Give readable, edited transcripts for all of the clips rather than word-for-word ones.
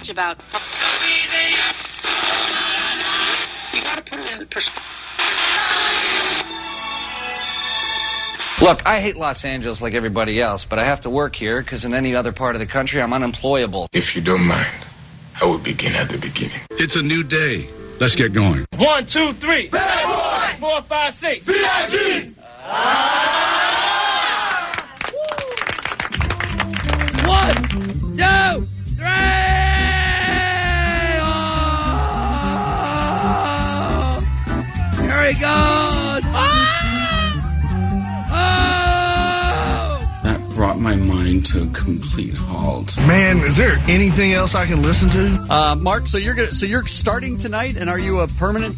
much about. You got to put it in perspective. Look, I hate Los Angeles like everybody else, but I have to work here because in any other part of the country, I'm unemployable. If you don't mind, I will begin at the beginning. It's a new day. Let's get going. 1, 2, 3. Bad boy. 4, 5, 6. B.I.G. 1, 2, 3. Oh! Here he goes. That brought my mind to a complete halt. Man, is there anything else I can listen to? Mark, so you're starting tonight, and are you a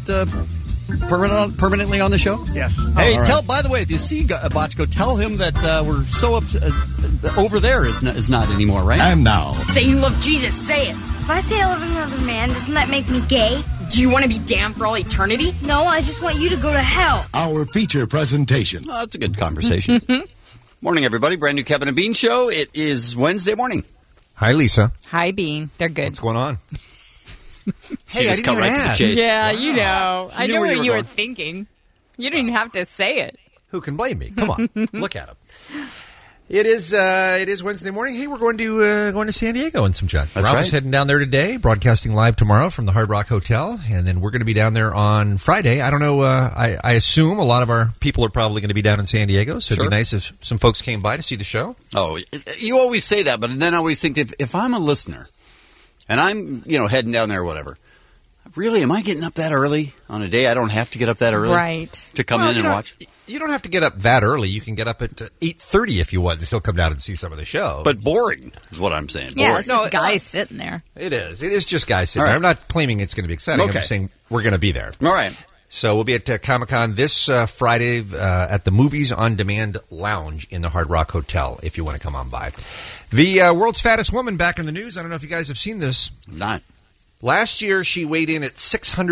permanently on the show? Yes. Hey, right. by the way, if you see Botchko, tell him that we're so over there is not anymore, right? And now, Say you love Jesus, say it. If I say I love another man, doesn't that make me gay? Do you want to be damned for all eternity? No, I just want you to go to hell. our feature presentation. Oh, that's a good conversation. Morning, everybody. Brand new Kevin and Bean show. It is Wednesday morning. Hi, Lisa. Hi, Bean. They're good. What's going on? She just cut right to the chase. Yeah, Wow. you know. I knew know where what you you were were going. thinking. You didn't even have to say it. Who can blame me? Come on, look at him. It is Wednesday morning. Hey, we're going to San Diego in some chat. That's Rob right. is heading down there today, broadcasting live tomorrow from the Hard Rock Hotel, and then we're going to be down there on Friday. I don't know. I assume a lot of our people are probably going to be down in San Diego, so Sure. it'd be nice if some folks came by to see the show. Oh, you always say that, but then I always think if I'm a listener and I'm heading down there or whatever, really, am I getting up that early on a day I don't have to get up that early Right. to come in and watch? You don't have to get up that early. You can get up at 8:30 if you want to still come down and see some of the show. But boring is what I'm saying. Yeah, Boring. it's just guys sitting there. It is. It is just guys sitting All right. there. I'm not claiming it's going to be exciting. Okay. I'm just saying we're going to be there. All right. So we'll be at Comic-Con this Friday at the Movies on Demand Lounge in the Hard Rock Hotel if you want to come on by. The world's fattest woman back in the news. I don't know if you guys have seen this. Not. Last year, she weighed in at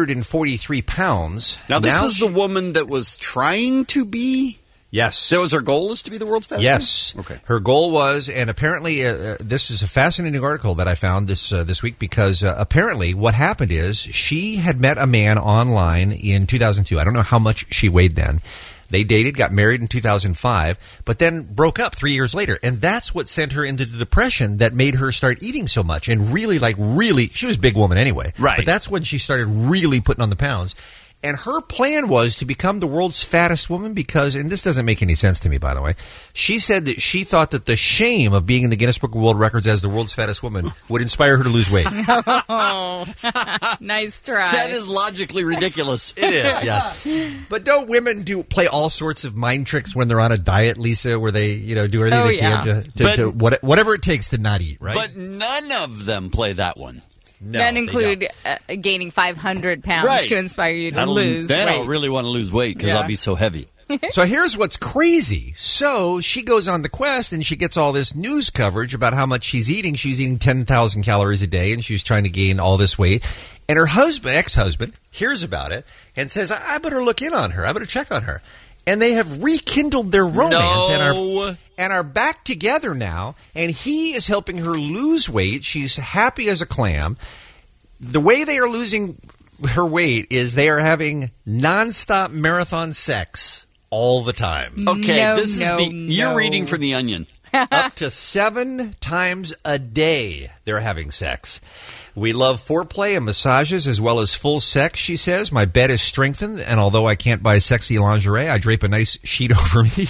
643 pounds. Now, this was the woman that was trying to be? Yes. That was her goal, is to be the world's fattest Yes. woman? Okay. Her goal was, and apparently this is a fascinating article that I found this week because apparently what happened is she had met a man online in 2002. I don't know how much she weighed then. They dated, got married in 2005, but then broke up 3 years later. And that's what sent her into the depression that made her start eating so much. And really, she was a big woman anyway. Right. But that's when she started really putting on the pounds. And her plan was to become the world's fattest woman because, and this doesn't make any sense to me, by the way, she said that she thought that the shame of being in the Guinness Book of World Records as the world's fattest woman would inspire her to lose weight. Oh, nice try. That is logically ridiculous. It is, yeah. But don't women play all sorts of mind tricks when they're on a diet, Lisa, where they, do everything they can to whatever it takes to not eat, right? But none of them play that one. No, that they include gaining 500 pounds Right. to inspire you to lose Then weight. I'll really want to lose weight because Yeah. I'll be so heavy. So here's what's crazy. So she goes on the quest and she gets all this news coverage about how much she's eating. She's eating 10,000 calories a day and she's trying to gain all this weight. And her ex-husband, hears about it and says, I better look in on her. I better check on her. And they have rekindled their romance and are back together now. And he is helping her lose weight. She's happy as a clam. The way they are losing her weight is they are having nonstop marathon sex all the time. Okay, you're reading from The Onion. Up to 7 times a day they're having sex. We love foreplay and massages as well as full sex, she says. My bed is strengthened, and although I can't buy sexy lingerie, I drape a nice sheet over me.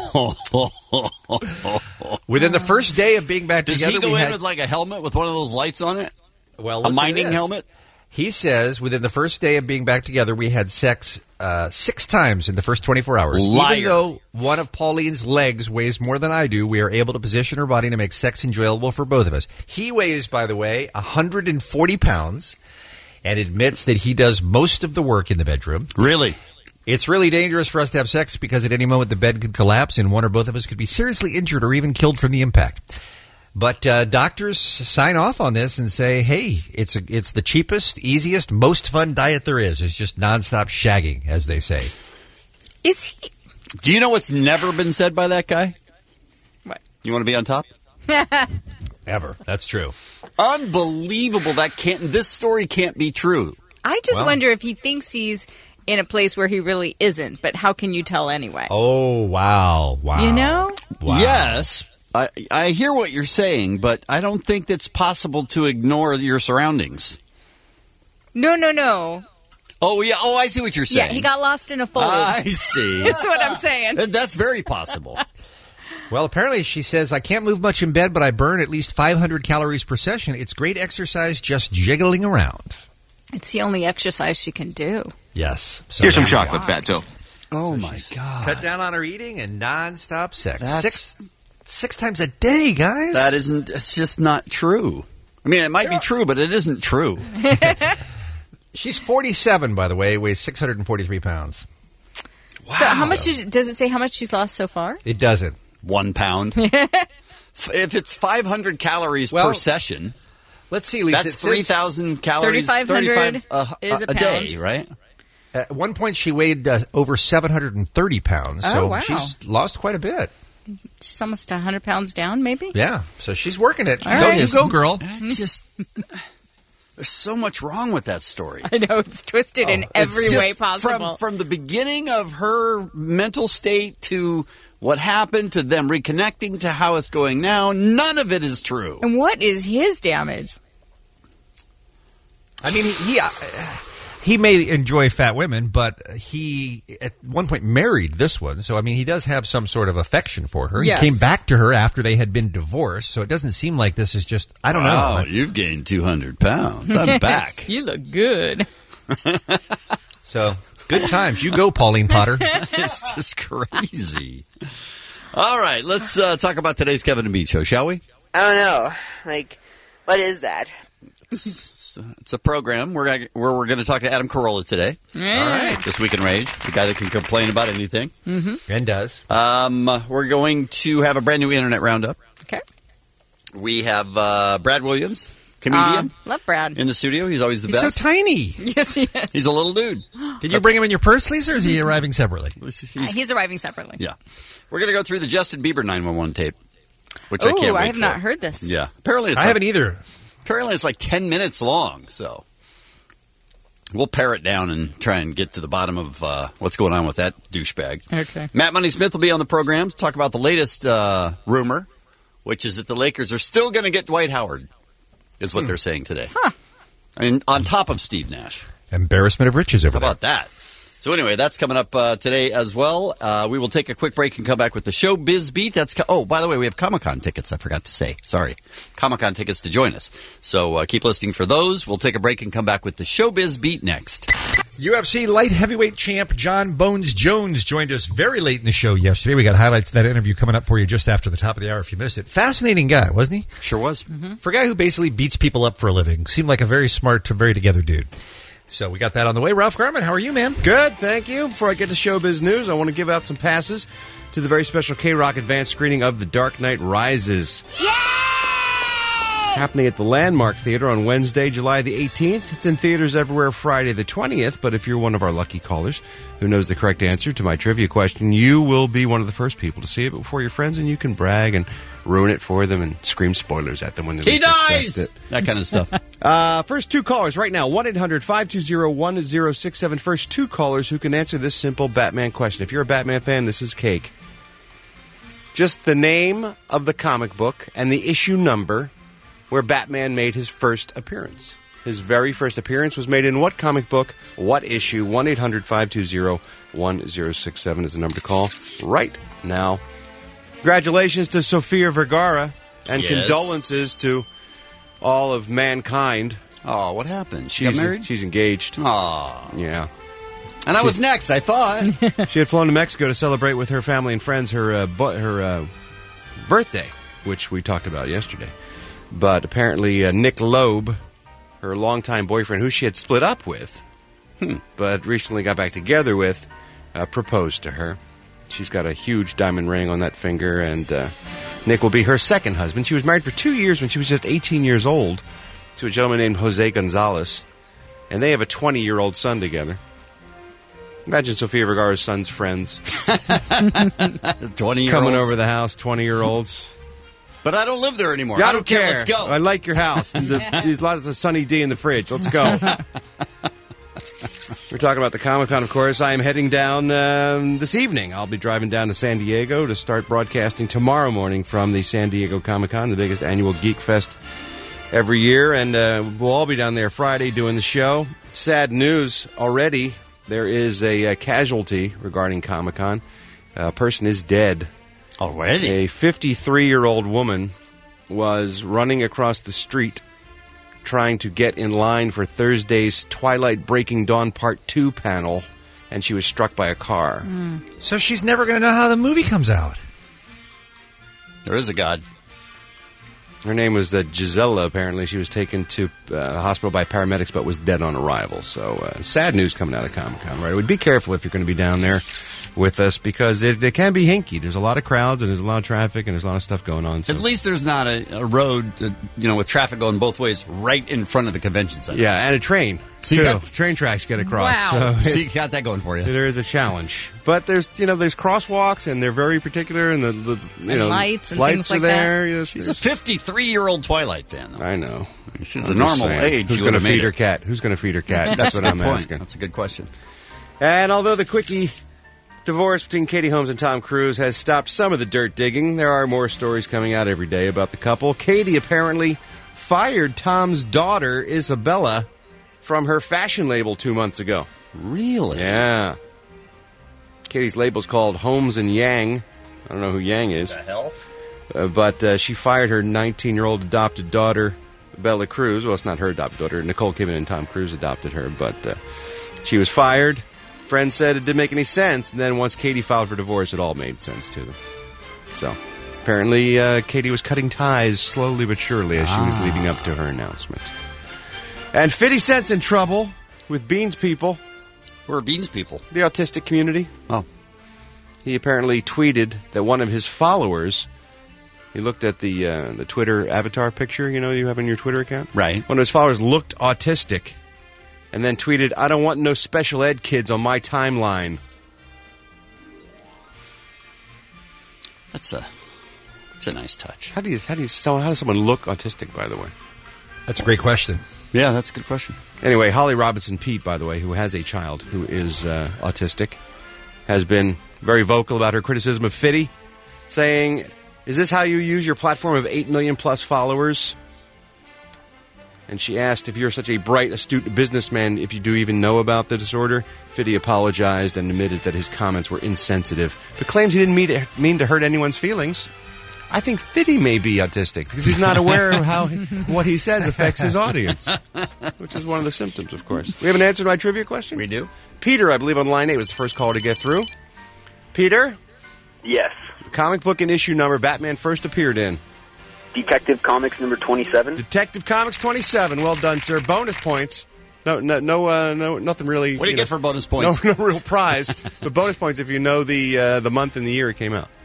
Within the first day of being back Does together, he go in with like a helmet with one of those lights on it? Well, a mining helmet? He says within the first day of being back together, we had sex 6 times in the first 24 hours. Liar. Even though one of Pauline's legs weighs more than I do, we are able to position her body to make sex enjoyable for both of us. He weighs, by the way, 140 pounds and admits that he does most of the work in the bedroom. Really? It's really dangerous for us to have sex because at any moment the bed could collapse and one or both of us could be seriously injured or even killed from the impact. But doctors sign off on this and say, hey, it's the cheapest, easiest, most fun diet there is. It's just nonstop shagging, as they say. Is he? Do you know what's never been said by that guy? What? You want to be on top? Ever. That's true. Unbelievable. This story can't be true. I just wonder if he thinks he's in a place where he really isn't, but how can you tell anyway? Oh, wow. You know? Wow. Yes. I hear what you're saying, but I don't think it's possible to ignore your surroundings. No. Oh, yeah. Oh, I see what you're saying. Yeah, he got lost in a fold. I see. That's what I'm saying. That's very possible. Well, apparently she says, I can't move much in bed, but I burn at least 500 calories per session. It's great exercise just jiggling around. It's the only exercise she can do. Yes. So Here's some chocolate, Fatso. Oh, my God. Cut down on her eating and nonstop sex. Six times a day, guys. It's just not true. I mean, it might be true, but it isn't true. She's 47, by the way, weighs 643 pounds. Wow. So how much does it say how much she's lost so far? It doesn't. 1 pound. If it's 500 calories per session, let's see, Lisa. That's 3,000 calories. 3,500 is a pound. Day, right? At one point, she weighed over 730 pounds, so she's lost quite a bit. She's almost 100 pounds down, maybe? Yeah, so she's working it. You go, girl. There's so much wrong with that story. I know, it's twisted in every way possible. From the beginning of her mental state to what happened to them reconnecting to how it's going now, none of it is true. And what is his damage? I mean, he may enjoy fat women, but he at one point married this one. So, I mean, he does have some sort of affection for her. Yes. He came back to her after they had been divorced. So it doesn't seem like this is just, I don't know. Oh, you've gained 200 pounds. I'm back. You look good. So, good times. You go, Pauline Potter. It's just crazy. All right, let's talk about today's Kevin and Bean show, shall we? I don't know. What is that? It's a program where we're going to talk to Adam Carolla today. Yeah. All right, This Week in Rage, the guy that can complain about anything. Mm-hmm. And does. We're going to have a brand new Internet Roundup. Okay. We have Brad Williams, comedian. Love Brad. In the studio. He's always the He's best. so tiny. Yes, he is. He's a little dude. Did you bring him in your purse, Lisa, or is he arriving separately? He's arriving separately. Yeah. We're going to go through the Justin Bieber 911 tape, which I can't wait I have for. not heard this. Yeah. Apparently I haven't either. Apparently it's like 10 minutes long, so we'll pare it down and try and get to the bottom of what's going on with that douchebag. Okay. Matt Money Smith will be on the program to talk about the latest rumor, which is that the Lakers are still going to get Dwight Howard, is what they're saying today. Huh. And on top of Steve Nash. Embarrassment of riches over How about that? So anyway, that's coming up today as well. We will take a quick break and come back with the Showbiz Beat. By the way, we have Comic-Con tickets, I forgot to say. Sorry. Comic-Con tickets to join us. So keep listening for those. We'll take a break and come back with the Showbiz Beat next. UFC light heavyweight champ John Bones Jones joined us very late in the show yesterday. We got highlights of that interview coming up for you just after the top of the hour if you missed it. Fascinating guy, wasn't he? Sure was. Mm-hmm. For a guy who basically beats people up for a living. Seemed like a very smart, very together dude. So we got that on the way. Ralph Garman, how are you, man? Good, thank you. Before I get to Showbiz News, I want to give out some passes to the very special K-Rock advanced screening of The Dark Knight Rises. Yay! Happening at the Landmark Theater on Wednesday, July the 18th. It's in theaters everywhere Friday the 20th, but if you're one of our lucky callers who knows the correct answer to my trivia question, you will be one of the first people to see it before your friends, and you can brag and ruin it for them and scream spoilers at them when they least expect it. That kind of stuff. First two callers right now, 1-800-520-1067. First two callers who can answer this simple Batman question. If you're a Batman fan, this is cake. Just the name of the comic book and the issue number where Batman made his first appearance. His very first appearance was made in what comic book, what issue? 1-800-520-1067 is the number to call right now. Congratulations to Sofia Vergara, and condolences to all of mankind. Oh, what happened? She got married? She's engaged. Oh. Yeah. And I was next, I thought. She had flown to Mexico to celebrate with her family and friends her birthday, which we talked about yesterday. But apparently Nick Loeb, her longtime boyfriend, who she had split up with, but recently got back together with, proposed to her. She's got a huge diamond ring on that finger, and Nick will be her second husband. She was married for 2 years when she was just 18 years old to a gentleman named Jose Gonzalez, and they have a 20-year-old son together. Imagine Sofia Vergara's son's friends 20-year-olds coming over the house, 20-year-olds. But I don't live there anymore. I I don't care. Let's go. I like your house. And there's lots of Sunny D in the fridge. Let's go. We're talking about the Comic-Con, of course. I am heading down this evening. I'll be driving down to San Diego to start broadcasting tomorrow morning from the San Diego Comic-Con, the biggest annual geek fest every year. And we'll all be down there Friday doing the show. Sad news already. There is a casualty regarding Comic-Con. A person is dead. Already? A 53-year-old woman was running across the street trying to get in line for Thursday's Twilight Breaking Dawn Part 2 panel, and she was struck by a car. So she's never going to know how the movie comes out. There is a God. Her name was Gisela, apparently. She was taken to the hospital by paramedics, but was dead on arrival. So, sad news coming out of Comic-Con, right? Be careful if you're going to be down there with us, because it can be hinky. There's a lot of crowds, and there's a lot of traffic, and there's a lot of stuff going on. So. At least there's not a road, with traffic going both ways right in front of the convention center. Yeah, and a train, too. Train tracks get across. Wow. So So you got that going for you. there is a challenge. But there's crosswalks, and they're very particular, and the lights and lights things are like there. that. Yes, She's a 53-year-old Twilight fan, though. I know. She's I'm a just normal saying. age. Who's going to feed her cat? Who's going to feed her cat? That's what I'm asking. That's a good question. And although the quickie divorce between Katie Holmes and Tom Cruise has stopped some of the dirt digging, there are more stories coming out every day about the couple. Katie apparently fired Tom's daughter, Isabella, from her fashion label 2 months ago. Really? Yeah. Katie's label's called Holmes and Yang. I don't know who Yang is. The hell? But she fired her 19-year-old adopted daughter, Bella Cruz. Well, it's not her adopted daughter. Nicole Kidman and Tom Cruise adopted her, but she was fired. Friends said it didn't make any sense, and then once Katie filed for divorce, it all made sense to them. So, apparently, Katie was cutting ties slowly but surely as she was leading up to her announcement. And 50 Cent's in trouble with Beans people. Who are Beans people? The autistic community. Oh. He apparently tweeted that one of his followers, he looked at the Twitter avatar picture, you have in your Twitter account? Right. One of his followers looked autistic and then tweeted, "I don't want no special ed kids on my timeline." That's a nice touch. How does someone look autistic, by the way? That's a great question. Yeah, that's a good question. Anyway, Holly Robinson Pete, by the way, who has a child who is autistic, has been very vocal about her criticism of Fitty, saying, "Is this how you use your platform of 8 million plus followers?" And she asked if you're such a bright, astute businessman, if you do even know about the disorder. Fitty apologized and admitted that his comments were insensitive, but claims he didn't mean to hurt anyone's feelings. I think Fitty may be autistic because he's not aware of how what he says affects his audience, which is one of the symptoms, of course. We have an answer to my trivia question? We do. Peter, I believe on line 8, was the first caller to get through. Peter? Yes. Comic book and issue number Batman first appeared in? Detective Comics number 27. Detective Comics 27. Well done, sir. Bonus points. No, nothing really. What do you get for bonus points? No real prize, but bonus points if you know the month and the year it came out.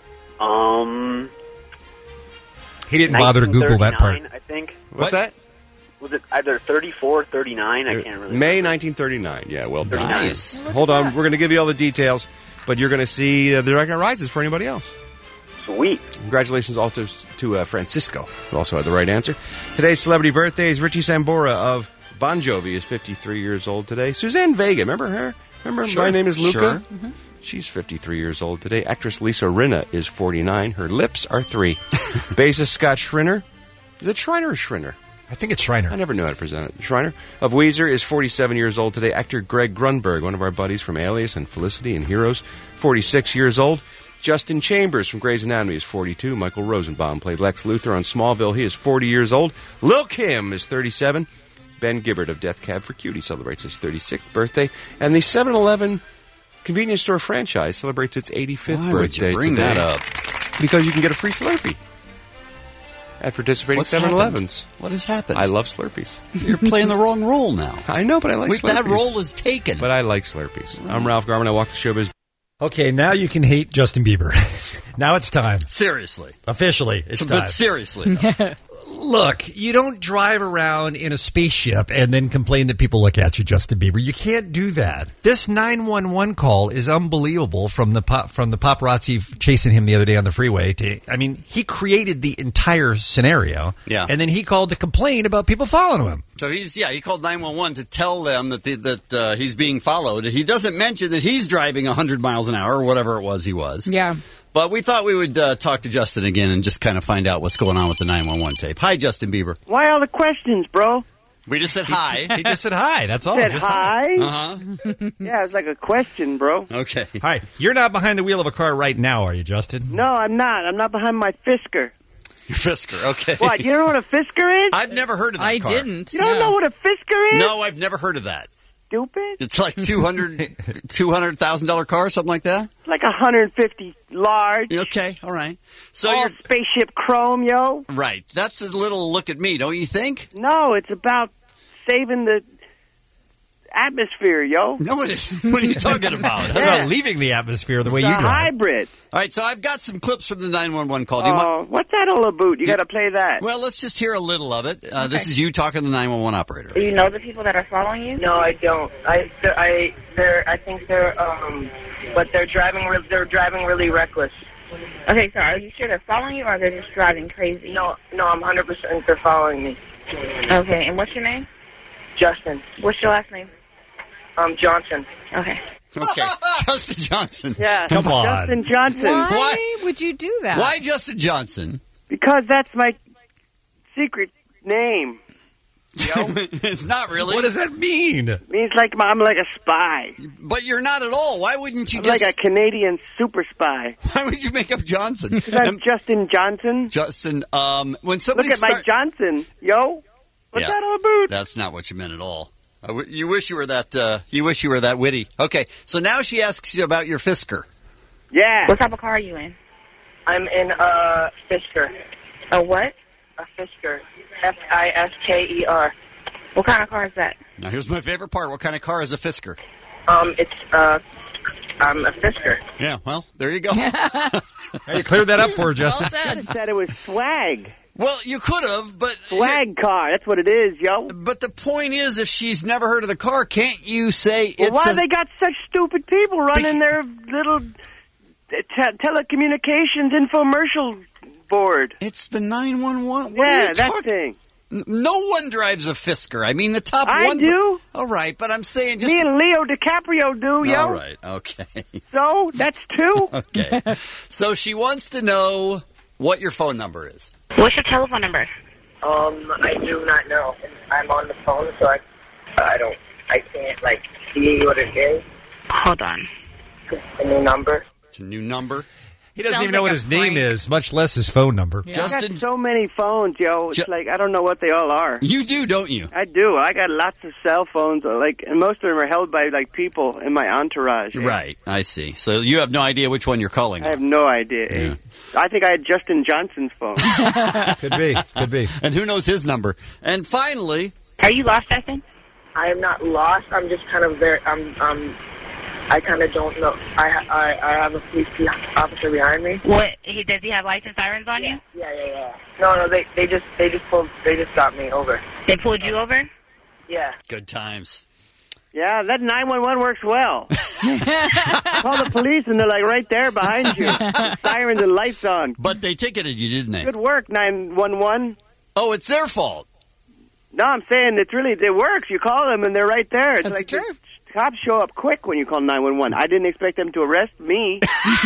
He didn't bother to Google that part. I think. What's that? Was it either 34 or 39? I can't really May remember. 1939. Yeah, well done. Nice. Hold on. We're going to give you all the details, but you're going to see the Dark Knight Rises for anybody else. Sweet. Congratulations also to Francisco, who also had the right answer. Today's celebrity birthday is Richie Sambora of Bon Jovi, is 53 years old today. Suzanne Vega, remember her? Sure. My Name is Luca? Sure. Mm-hmm. She's 53 years old today. Actress Lisa Rinna is 49. Her lips are 3. Bassist Scott Schreiner. Is it Schreiner or Schreiner? I think it's Schreiner. I never knew how to present it. Schreiner of Weezer is 47 years old today. Actor Greg Grunberg, one of our buddies from Alias and Felicity and Heroes, 46 years old. Justin Chambers from Grey's Anatomy is 42. Michael Rosenbaum played Lex Luthor on Smallville. He is 40 years old. Lil' Kim is 37. Ben Gibbard of Death Cab for Cutie celebrates his 36th birthday. And the 7-Eleven convenience store franchise celebrates its 85th birthday. Why would you bring today. that up? Because you can get a free Slurpee at participating 7-Elevens. What has happened? I love Slurpees. You're playing the wrong role now. I know, but I like Slurpees. That role is taken. But I like Slurpees. I'm Ralph Garman. I walk the showbiz. Okay, now you can hate Justin Bieber. Now it's time. Seriously. Officially, it's time. But seriously. Look, you don't drive around in a spaceship and then complain that people look at you, Justin Bieber. You can't do that. This 911 call is unbelievable from the paparazzi chasing him the other day on the freeway. He created the entire scenario. Yeah. And then he called to complain about people following him. So he called 911 to tell them that he's being followed. He doesn't mention that he's driving 100 miles an hour or whatever it was he was. Yeah. But we thought we would talk to Justin again and just kind of find out what's going on with the 911 tape. Hi, Justin Bieber. Why all the questions, bro? We just said hi. He just said hi. That's all. Said Just hi? Uh-huh. Yeah, it's like a question, bro. Okay. Hi. You're not behind the wheel of a car right now, are you, Justin? No, I'm not. I'm not behind my Fisker. Your Fisker, okay. What, you don't know what a Fisker is? I've never heard of that I car. didn't. You don't know what a Fisker is? No, I've never heard of that. Stupid? It's like $200,000 car, something like that? Like 150 large. Okay, all right. So all you're spaceship chrome, yo. right. That's a little look at me, don't you think? No, it's about saving the atmosphere, yo. No, what are you talking about? That's about leaving the atmosphere the way you It's a drive. hybrid. All right, so I've got some clips from the 911 call. Do you want? What's that all about? You got to play that. Well, let's just hear a little of it. This is you talking to the 911 operator. Do you know the people that are following you? No, I don't. I think they're but they're driving really reckless. Okay, so are you sure they're following you, or they're just driving crazy? No, I'm 100% they're following me. Okay, and what's your name? Justin. What's your last name? Johnson. Okay. Okay, Justin Johnson. Yeah, Come on. Justin Johnson. Why would you do that? Why Justin Johnson? Because that's my secret name. Yo. It's not really. What does that mean? It means like I'm like a spy. But you're not at all. Why wouldn't you I'm just... like a Canadian super spy. Why would you make up Johnson? Because I'm Justin Johnson. Justin, when somebody Look at my Johnson, yo. What's that all about? That's not what you meant at all. You wish you were that. You wish you were that witty. Okay, so now she asks you about your Fisker. Yeah. What type of car are you in? I'm in a Fisker. A what? A Fisker. Fisker. What kind of car is that? Now here's my favorite part. What kind of car is a Fisker? It's a Fisker. Yeah. Well, there you go. Hey, you cleared that up for her, Justin. Well said. I said it was swag. Well, you could have, but... Swag car, that's what it is, yo. But the point is, if she's never heard of the car, can't you say Well, it's why they got such stupid people running their little telecommunications infomercial board? It's the 911. Yeah, that thing. No one drives a Fisker. I mean, the top I one... do. All right, but I'm saying just... Me and Leo DiCaprio do, yo. All right, okay. So, that's two? Okay. So she wants to know what your phone number is. What's your telephone number? I do not know. I'm on the phone, so I can't, see what it is. Hold on. It's a new number. It's a new number. He doesn't even know what his name is, much less his phone number. Yeah. I got so many phones, yo. It's I don't know what they all are. You do, don't you? I do. I got lots of cell phones, and most of them are held by, people in my entourage. Yeah. Right, I see. So you have no idea which one you're calling. I have no idea. Yeah. I think I had Justin Johnson's phone. Could be. And who knows his number? And finally... Are you lost, Justin? I am not lost. I'm just kind of very... I kind of don't know. I have a police officer behind me. What? Does he have license sirens on you? Yeah. No, they just got me over. They pulled you over? Yeah. Good times. Yeah, that 911 works well. Call the police and they're right there behind you. Sirens and lights on. But they ticketed you, didn't they? Good work, 911. Oh, it's their fault. No, I'm saying it works. You call them and they're right there. It's That's true. Cops show up quick when you call 911. I didn't expect them to arrest me.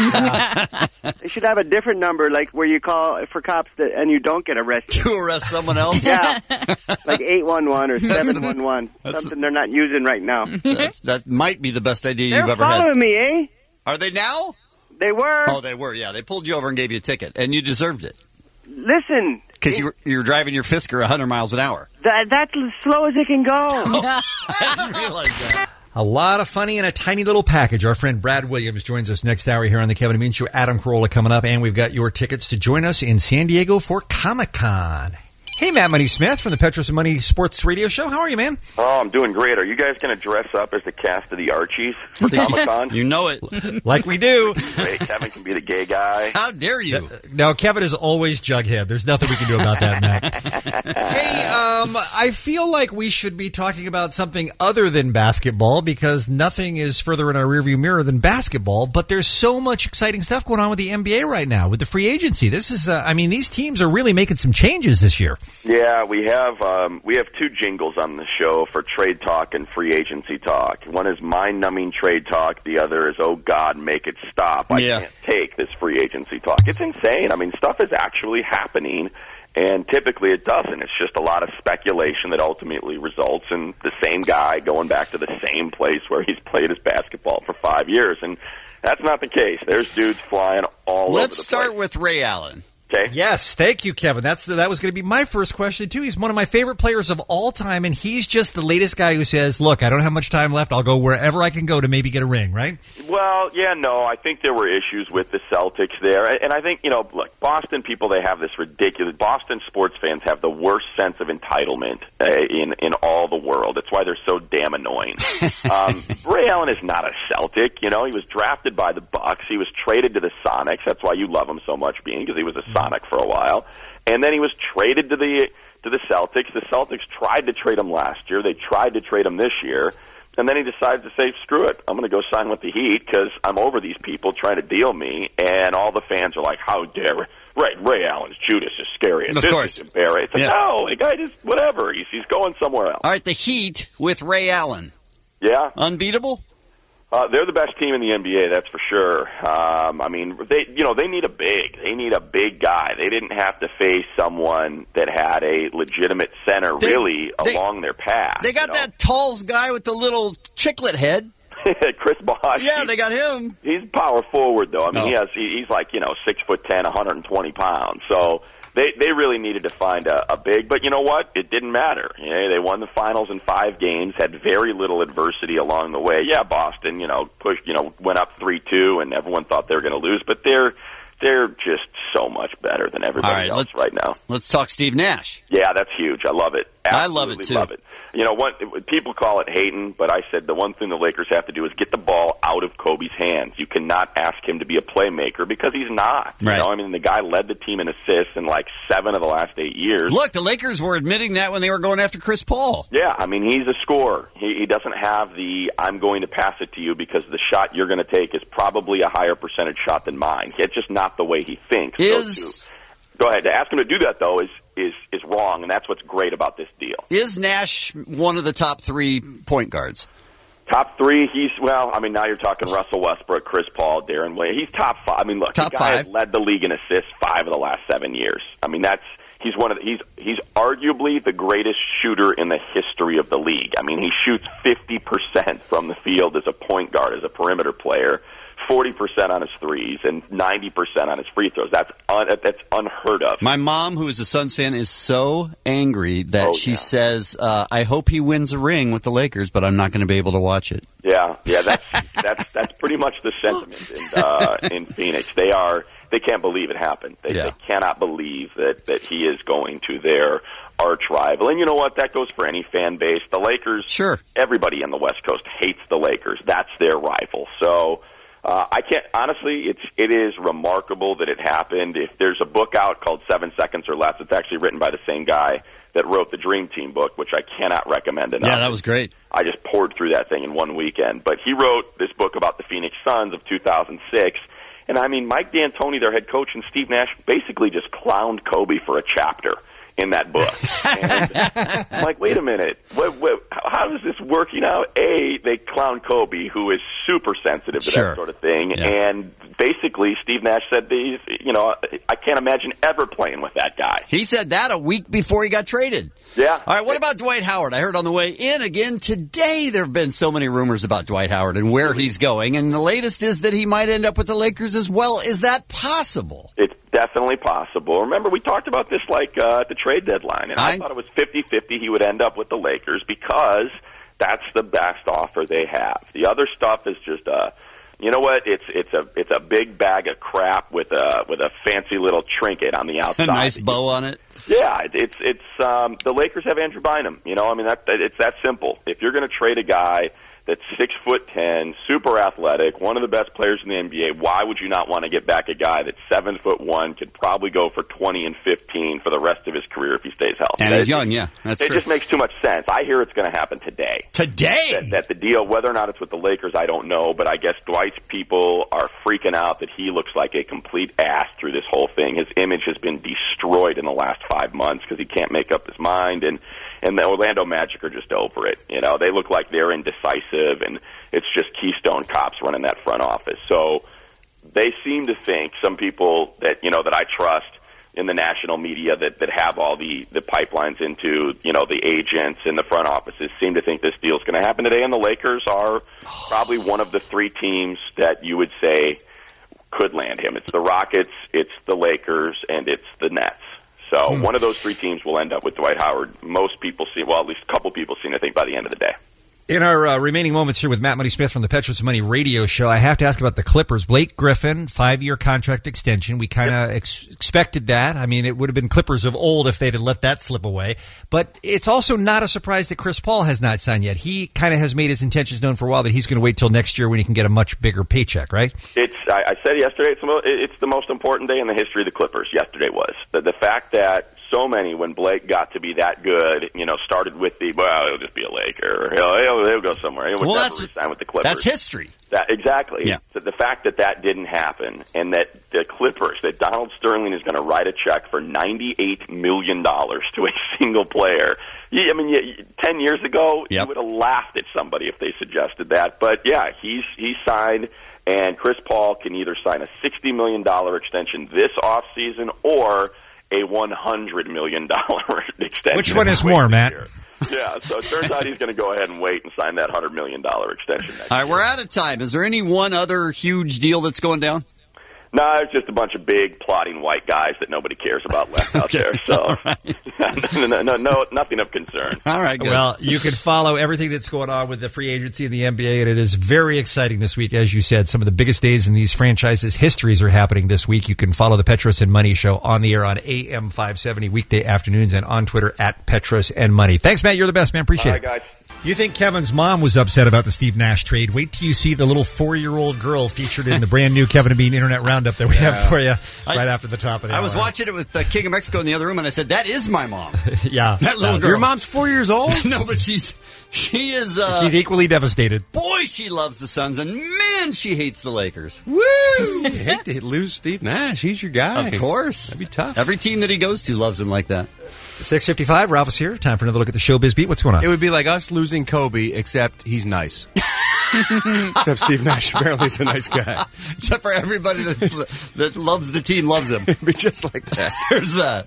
They should have a different number, where you call for cops and you don't get arrested. To arrest someone else? Yeah. 811 or 711. Something they're not using right now. That might be the best idea They're you've ever had. They're following me, eh? Are they now? They were. Oh, they were, yeah. They pulled you over and gave you a ticket, and you deserved it. Listen. Because you were driving your Fisker 100 miles an hour. That's as slow as it can go. I didn't realize that. A lot of funny in a tiny little package. Our friend Brad Williams joins us next hour here on the Kevin and Bean Show. Adam Carolla coming up, and we've got your tickets to join us in San Diego for Comic-Con. Hey, Matt Money Smith from the Petros and Money Sports Radio Show. How are you, man? Oh, I'm doing great. Are you guys going to dress up as the cast of the Archies for Comic-Con? You know it. Like we do. Great. Kevin can be the gay guy. How dare you? No, Kevin is always Jughead. There's nothing we can do about that, Matt. Hey, I feel like we should be talking about something other than basketball because nothing is further in our rearview mirror than basketball, but there's so much exciting stuff going on with the NBA right now, with the free agency. This is, these teams are really making some changes this year. Yeah, we have two jingles on the show for trade talk and free agency talk. One is mind-numbing trade talk. The other is, oh, God, make it stop. I can't take this free agency talk. It's insane. I mean, stuff is actually happening, and typically it doesn't. It's just a lot of speculation that ultimately results in the same guy going back to the same place where he's played his basketball for 5 years, and that's not the case. There's dudes flying all over the place. Let's start with Ray Allen. Okay. Yes, thank you, Kevin. That was going to be my first question, too. He's one of my favorite players of all time, and he's just the latest guy who says, look, I don't have much time left. I'll go wherever I can go to maybe get a ring, right? Well, yeah, no, I think there were issues with the Celtics there. And I think, look, Boston people, they have this ridiculous – Boston sports fans have the worst sense of entitlement in all the world. That's why they're so damn annoying. Ray Allen is not a Celtic. He was drafted by the Bucks. He was traded to the Sonics. That's why you love him so much, because he was a Sonic for a while, and then he was traded to the Celtics. The Celtics tried to trade him last year. They tried to trade him this year, and then he decided to say, screw it, I'm going to go sign with the Heat because I'm over these people trying to deal me, and all the fans are like, how dare Ray Allen's Judas Iscariot. Of course. It's like, no, the guy just, whatever, he's going somewhere else. All right, the Heat with Ray Allen. Yeah. Unbeatable? They're the best team in the NBA, that's for sure. They need a big. They need a big guy. They didn't have to face someone that had a legitimate center along their path. They got that tall guy with the little chiclet head. Chris Bosh. Yeah, they got him. He's power forward, though. He's like 6'10", 120 pounds. So they really needed to find a big. But you know what? It didn't matter. They won the finals in 5 games, had very little adversity along the way. Yeah, Boston, went up 3-2, and everyone thought they were going to lose. But they're just so much better than everybody else right now. Let's talk Steve Nash. Yeah, that's huge. I love it. Absolutely I love it, too. Love it. People call it hating, but I said the one thing the Lakers have to do is get the ball out of Kobe's hands. You cannot ask him to be a playmaker because he's not. Right. The guy led the team in assists in 7 of the last 8 years. Look, the Lakers were admitting that when they were going after Chris Paul. Yeah, he's a scorer. He doesn't have the I'm going to pass it to you because the shot you're going to take is probably a higher percentage shot than mine. It's just not the way he thinks. Go ahead. To ask him to do that, though, is wrong, and that's what's great about this deal. Is Nash one of the top 3 point guards? Top 3, now you're talking Russell Westbrook, Chris Paul, Darren Williams. He's top 5. Look, top the guy 5. has led the league in assists 5 of the last 7 years. He's arguably the greatest shooter in the history of the league. He shoots 50% from the field as a point guard, as a perimeter player. 40% on his threes and 90% on his free throws. That's unheard of. My mom, who is a Suns fan, is so angry that she says, I hope he wins a ring with the Lakers, but I'm not going to be able to watch it. Yeah, that's pretty much the sentiment in Phoenix. They can't believe it happened. They cannot believe that he is going to their arch rival. And you know what? That goes for any fan base. The Lakers, sure. Everybody on the West Coast hates the Lakers. That's their rival. So I can't, honestly, it is remarkable that it happened. If there's a book out called 7 Seconds or Less, it's actually written by the same guy that wrote the Dream Team book, which I cannot recommend enough. Yeah, that was great. I just poured through that thing in one weekend. But he wrote this book about the Phoenix Suns of 2006. And Mike D'Antoni, their head coach, and Steve Nash basically just clowned Kobe for a chapter in that book. And I'm like, wait a minute. How is this working out? They clown Kobe, who is super sensitive to that sort of thing. Yeah. And basically, Steve Nash said, I can't imagine ever playing with that guy. He said that a week before he got traded. Yeah. All right, what about Dwight Howard? I heard on the way in again today there have been so many rumors about Dwight Howard and where he's going. And the latest is that he might end up with the Lakers as well. Is that possible? It's definitely possible. Remember, we talked about this at the trade deadline, and I thought it was 50-50 he would end up with the Lakers because that's the best offer they have. The other stuff is just you know what? It's a big bag of crap with a fancy little trinket on the outside. A nice bow on it. Yeah, it's the Lakers have Andrew Bynum. You know, I mean it's that simple. If you're going to trade a guy that's 6'10", super athletic, one of the best players in the NBA, why would you not want to get back a guy that's 7'1", could probably go for 20 and 15 for the rest of his career if he stays healthy? And he's young, yeah. It just makes too much sense. I hear it's going to happen today. Today? That the deal, whether or not it's with the Lakers, I don't know, but I guess Dwight's people are freaking out that he looks like a complete ass through this whole thing. His image has been destroyed in the last 5 months because he can't make up his mind, and the Orlando Magic are just over it. You know, they look like they're indecisive, and it's just Keystone cops running that front office. So they seem to think, some people that, you know, that I trust in the national media that have all the pipelines into, you know, the agents and the front offices, seem to think this deal is going to happen today, and the Lakers are probably one of the three teams that you would say could land him. It's the Rockets, it's the Lakers, and it's the Nets. So one of those three teams will end up with Dwight Howard. Most people see, well, at least a couple people seem to think by the end of the day. In our remaining moments here with Matt Money Smith from the Petros and Money radio show, I have to ask about the Clippers. Blake Griffin, 5-year contract extension. We kind of expected that. I mean, it would have been Clippers of old if they'd have let that slip away. But it's also not a surprise that Chris Paul has not signed yet. He kind of has made his intentions known for a while that he's going to wait till next year when he can get a much bigger paycheck, right? I said yesterday, it's the most important day in the history of the Clippers. Yesterday was. The fact that so many, when Blake got to be that good, you know, started with well, he'll just be a Laker. He'll go somewhere. He'll never resign with the Clippers. That's history. Exactly. Yeah. So the fact that didn't happen, and that the Clippers, that Donald Sterling is going to write a check for $98 million to a single player. I mean, 10 years ago, you would have laughed at somebody if they suggested that. But, yeah, he's signed, and Chris Paul can either sign a $60 million extension this offseason or a $100 million extension. Which one is more, Matt? Yeah, so it turns out he's going to go ahead and wait and sign that $100 million extension next All right, year. we're out of time. Is there any one other huge deal that's going down? No, it's just a bunch of big, plotting white guys that nobody cares about left out there. So, no, nothing of concern. All right, good. Well, you can follow everything that's going on with the free agency in the NBA, and it is very exciting this week. As you said, some of the biggest days in these franchises' histories are happening this week. You can follow the Petros and Money Show on the air on AM 570 weekday afternoons and on Twitter at Petros and Money. Thanks, Matt. You're the best, man. Appreciate it. All right, guys. You think Kevin's mom was upset about the Steve Nash trade? Wait till you see the little 4-year-old girl featured in the brand new Kevin and Bean Internet Roundup that we have for you right after the top of the hour. I was watching it with King of Mexico in the other room, and I said, "That is my mom." Yeah, that little girl. Your mom's 4 years old? No, but she is. She's equally devastated. Boy, she loves the Suns, and man, she hates the Lakers. Woo! You hate to lose Steve Nash. He's your guy. Of course. That'd be tough. Every team that he goes to loves him like that. 6:55, Ralph is here. Time for another look at the Showbiz Beat. What's going on? It would be like us losing Kobe, except he's nice. Except Steve Nash apparently is a nice guy. Except for everybody that loves the team loves him. It'd be just like that. There's that.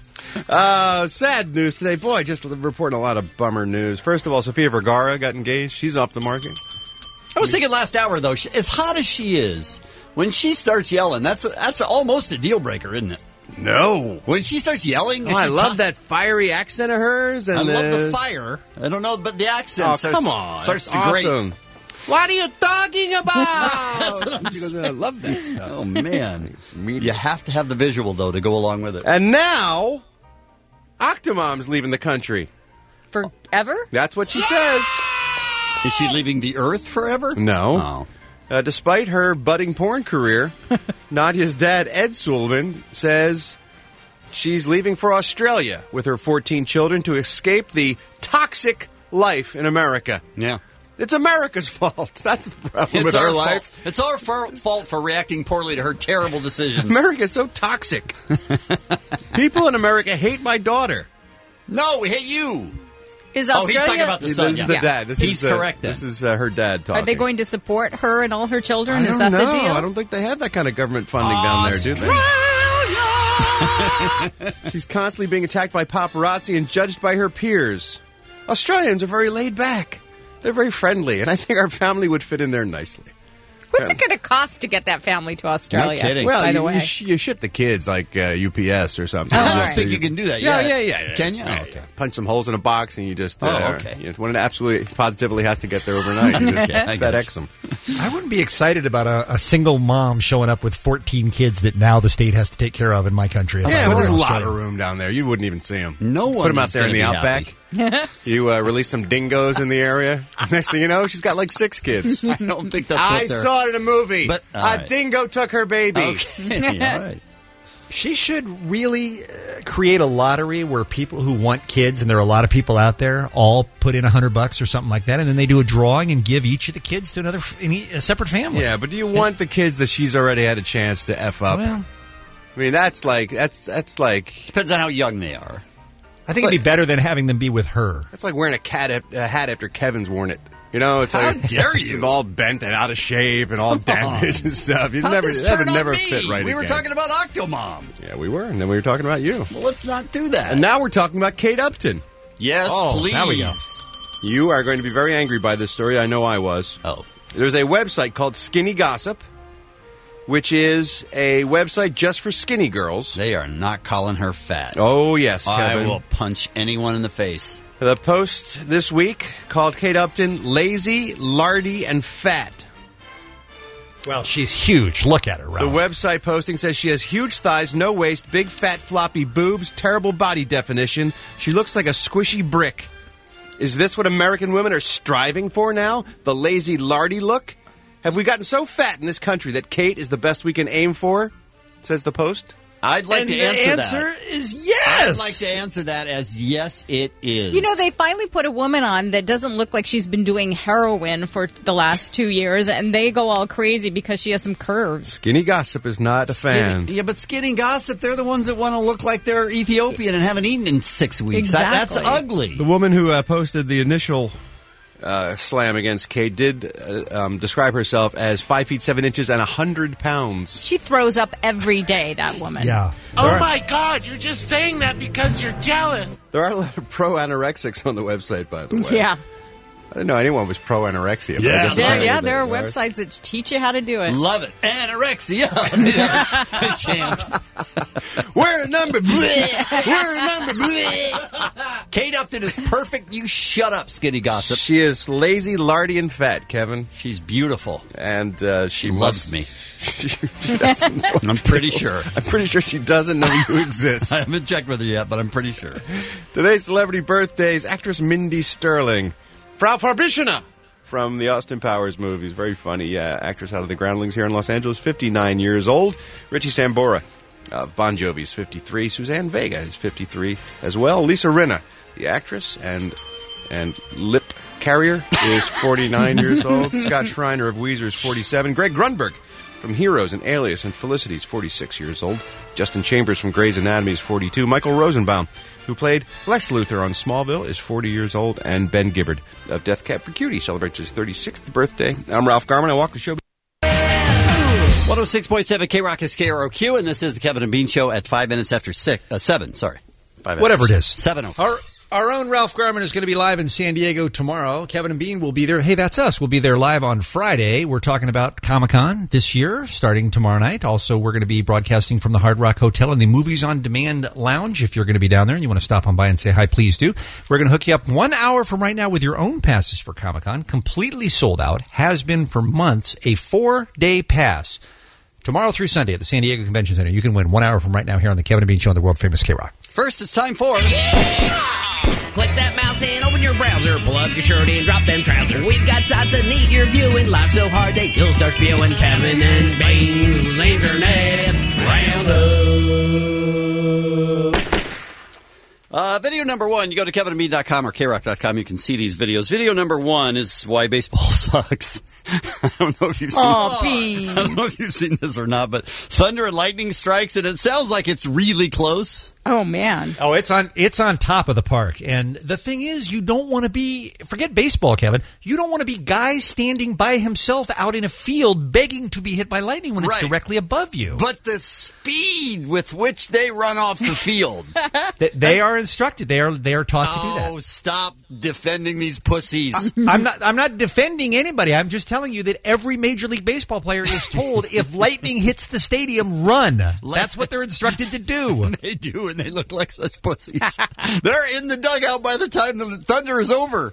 Sad news today. Boy, just reporting a lot of bummer news. First of all, Sofia Vergara got engaged. She's off the market. I was thinking last hour, though, as hot as she is, when she starts yelling, that's almost a deal breaker, isn't it? No. When she starts yelling... I love that fiery accent of hers. And I love the fire. I don't know, but the accent starts to awesome. grate. What are you talking about? That's what I'm She goes, I love that stuff. Oh, man. You have to have the visual, though, to go along with it. And now, Octomom's leaving the country. Forever? That's what she says. Is she leaving the Earth forever? No. Oh. Despite her budding porn career, Nadia's dad, Ed Sullivan, says she's leaving for Australia with her 14 children to escape the toxic life in America. Yeah. It's America's fault. That's the problem with her life. It's our fault for reacting poorly to her terrible decisions. America's so toxic. People in America hate my daughter. No, we hate you. Is Australia... he's talking about the son. This is the dad. He's correct then. This is her dad talking. Are they going to support her and all her children? I Is that don't know. the deal? I don't think they have that kind of government funding down there, do they? She's constantly being attacked by paparazzi and judged by her peers. Australians are very laid back. They're very friendly, and I think our family would fit in there nicely. What's it going to cost to get that family to Australia? No kidding. Well, by the way. you ship the kids like UPS or something. I Oh, don't right. think you can do that. Yeah. Can you? Yeah, Oh, okay. Punch some holes in a box and you just. Okay. When it absolutely positively has to get there overnight, you just I got FedEx them. I wouldn't be excited about a single mom showing up with 14 kids that now the state has to take care of in my country. Yeah, but there's a lot of room down there. You wouldn't even see them. No one Put them out is there in the gonna be outback. You release some dingoes in the area. Next thing you know, she's got like 6 kids. I don't think that's what I they're... saw it in a movie. But, a all right. dingo took her baby. Okay. All right. She should really create a lottery where people who want kids, and there are a lot of people out there, all put in $100 or something like that, and then they do a drawing and give each of the kids to a separate family. Yeah, but do you want the kids that she's already had a chance to F up? Well, I mean, that's like Depends on how young they are. I think it'd be better than having them be with her. That's like wearing a hat after Kevin's worn it. You know, it's How like, dare it's you? all bent and out of shape and all damaged and stuff. You'd How'd never, this that turn would on never me? fit right We were again. talking about Octomom. Yeah, we were, and then we were talking about you. Well, let's not do that. And now we're talking about Kate Upton. Yes, please. Now we go. You are going to be very angry by this story. I know I was. Oh. There's a website called Skinny Gossip, which is a website just for skinny girls. They are not calling her fat. Oh, yes, Kevin. I will punch anyone in the face. The post this week called Kate Upton lazy, lardy, and fat. Well, she's huge. Look at her, Ralph. The website posting says she has huge thighs, no waist, big fat floppy boobs, terrible body definition. She looks like a squishy brick. Is this what American women are striving for now? The lazy, lardy look? Have we gotten so fat in this country that Kate is the best we can aim for? Says the post. I'd like And to the answer answer that. is yes. I'd like to answer that as yes, it is. You know, they finally put a woman on that doesn't look like she's been doing heroin for the last 2 years, and they go all crazy because she has some curves. Skinny Gossip is not a fan. Yeah, but Skinny Gossip, they're the ones that want to look like they're Ethiopian and haven't eaten in 6 weeks. Exactly. That's ugly. The woman who posted the initial slam against Kate did describe herself as 5 feet 7 inches and 100 pounds. She throws up every day, that woman. Yeah. Oh my God, you're just saying that because you're jealous. There are a lot of pro anorexics on the website, by the way. Yeah. I didn't know anyone was pro anorexia. But I guess Yeah, there are they websites that teach you how to do it. Love it. Anorexia. Chant. We're a number. We're a number. Kate Upton is perfect. You shut up, Skinny Gossip. She is lazy, lardy, and fat, Kevin. She's beautiful. And she loves me. she doesn't know. I'm pretty sure. I'm pretty sure she doesn't know you exist. I haven't checked with her yet, but I'm pretty sure. Today's celebrity birthdays, actress Mindy Sterling. Frau Farbishina from the Austin Powers movies. Very funny actress out of the Groundlings here in Los Angeles, 59 years old. Richie Sambora, Bon Jovi is 53. Suzanne Vega is 53 as well. Lisa Rinna, the actress and lip carrier, is 49 years old. Scott Schreiner of Weezer is 47. Greg Grunberg from Heroes and Alias and Felicity is 46 years old. Justin Chambers from Grey's Anatomy is 42. Michael Rosenbaum, who played Lex Luthor on Smallville, is 40 years old. And Ben Gibbard of Death Cab for Cutie celebrates his 36th birthday. I'm Ralph Garman. I walk the show. 106.7 K-Rock is KROQ, and this is the Kevin and Bean Show at 5 minutes after 7. Sorry. 5 Whatever it minutes. is. 7:04. Our own Ralph Garman is going to be live in San Diego tomorrow. Kevin and Bean will be there. Hey, that's us. We'll be there live on Friday. We're talking about Comic-Con this year, starting tomorrow night. Also, we're going to be broadcasting from the Hard Rock Hotel in the Movies on Demand Lounge. If you're going to be down there and you want to stop on by and say hi, please do. We're going to hook you up 1 hour from right now with your own passes for Comic-Con. Completely sold out. Has been for months. A 4-day pass. Tomorrow through Sunday at the San Diego Convention Center. You can win 1 hour from right now here on the Kevin and Bean Show on the world-famous K-Rock. First, it's time for... Click that mouse and open your browser. Pull up your shirt and drop them trousers. We've got shots that need your viewing. Live so hard that you'll start spewing. Kevin and Bean's Internet Roundup. Video number 1, you go to kevinandbean.com or krock.com. You can see these videos. Video number 1 is why baseball sucks. I don't know if you've seen I don't know if you've seen this or not, but thunder and lightning strikes, and it sounds like it's really close. Oh, man. Oh, it's on top of the park. And the thing is, you don't want to be, forget baseball, Kevin, you don't want to be guy standing by himself out in a field begging to be hit by lightning when it's directly above you. But the speed with which they run off the field. They are instructed. They are taught to do that. Oh, stop defending these pussies. I'm not defending anybody. I'm just telling you that every Major League Baseball player is told if lightning hits the stadium, run. That's what they're instructed to do. They do, and they look like such pussies. They're in the dugout by the time the thunder is over.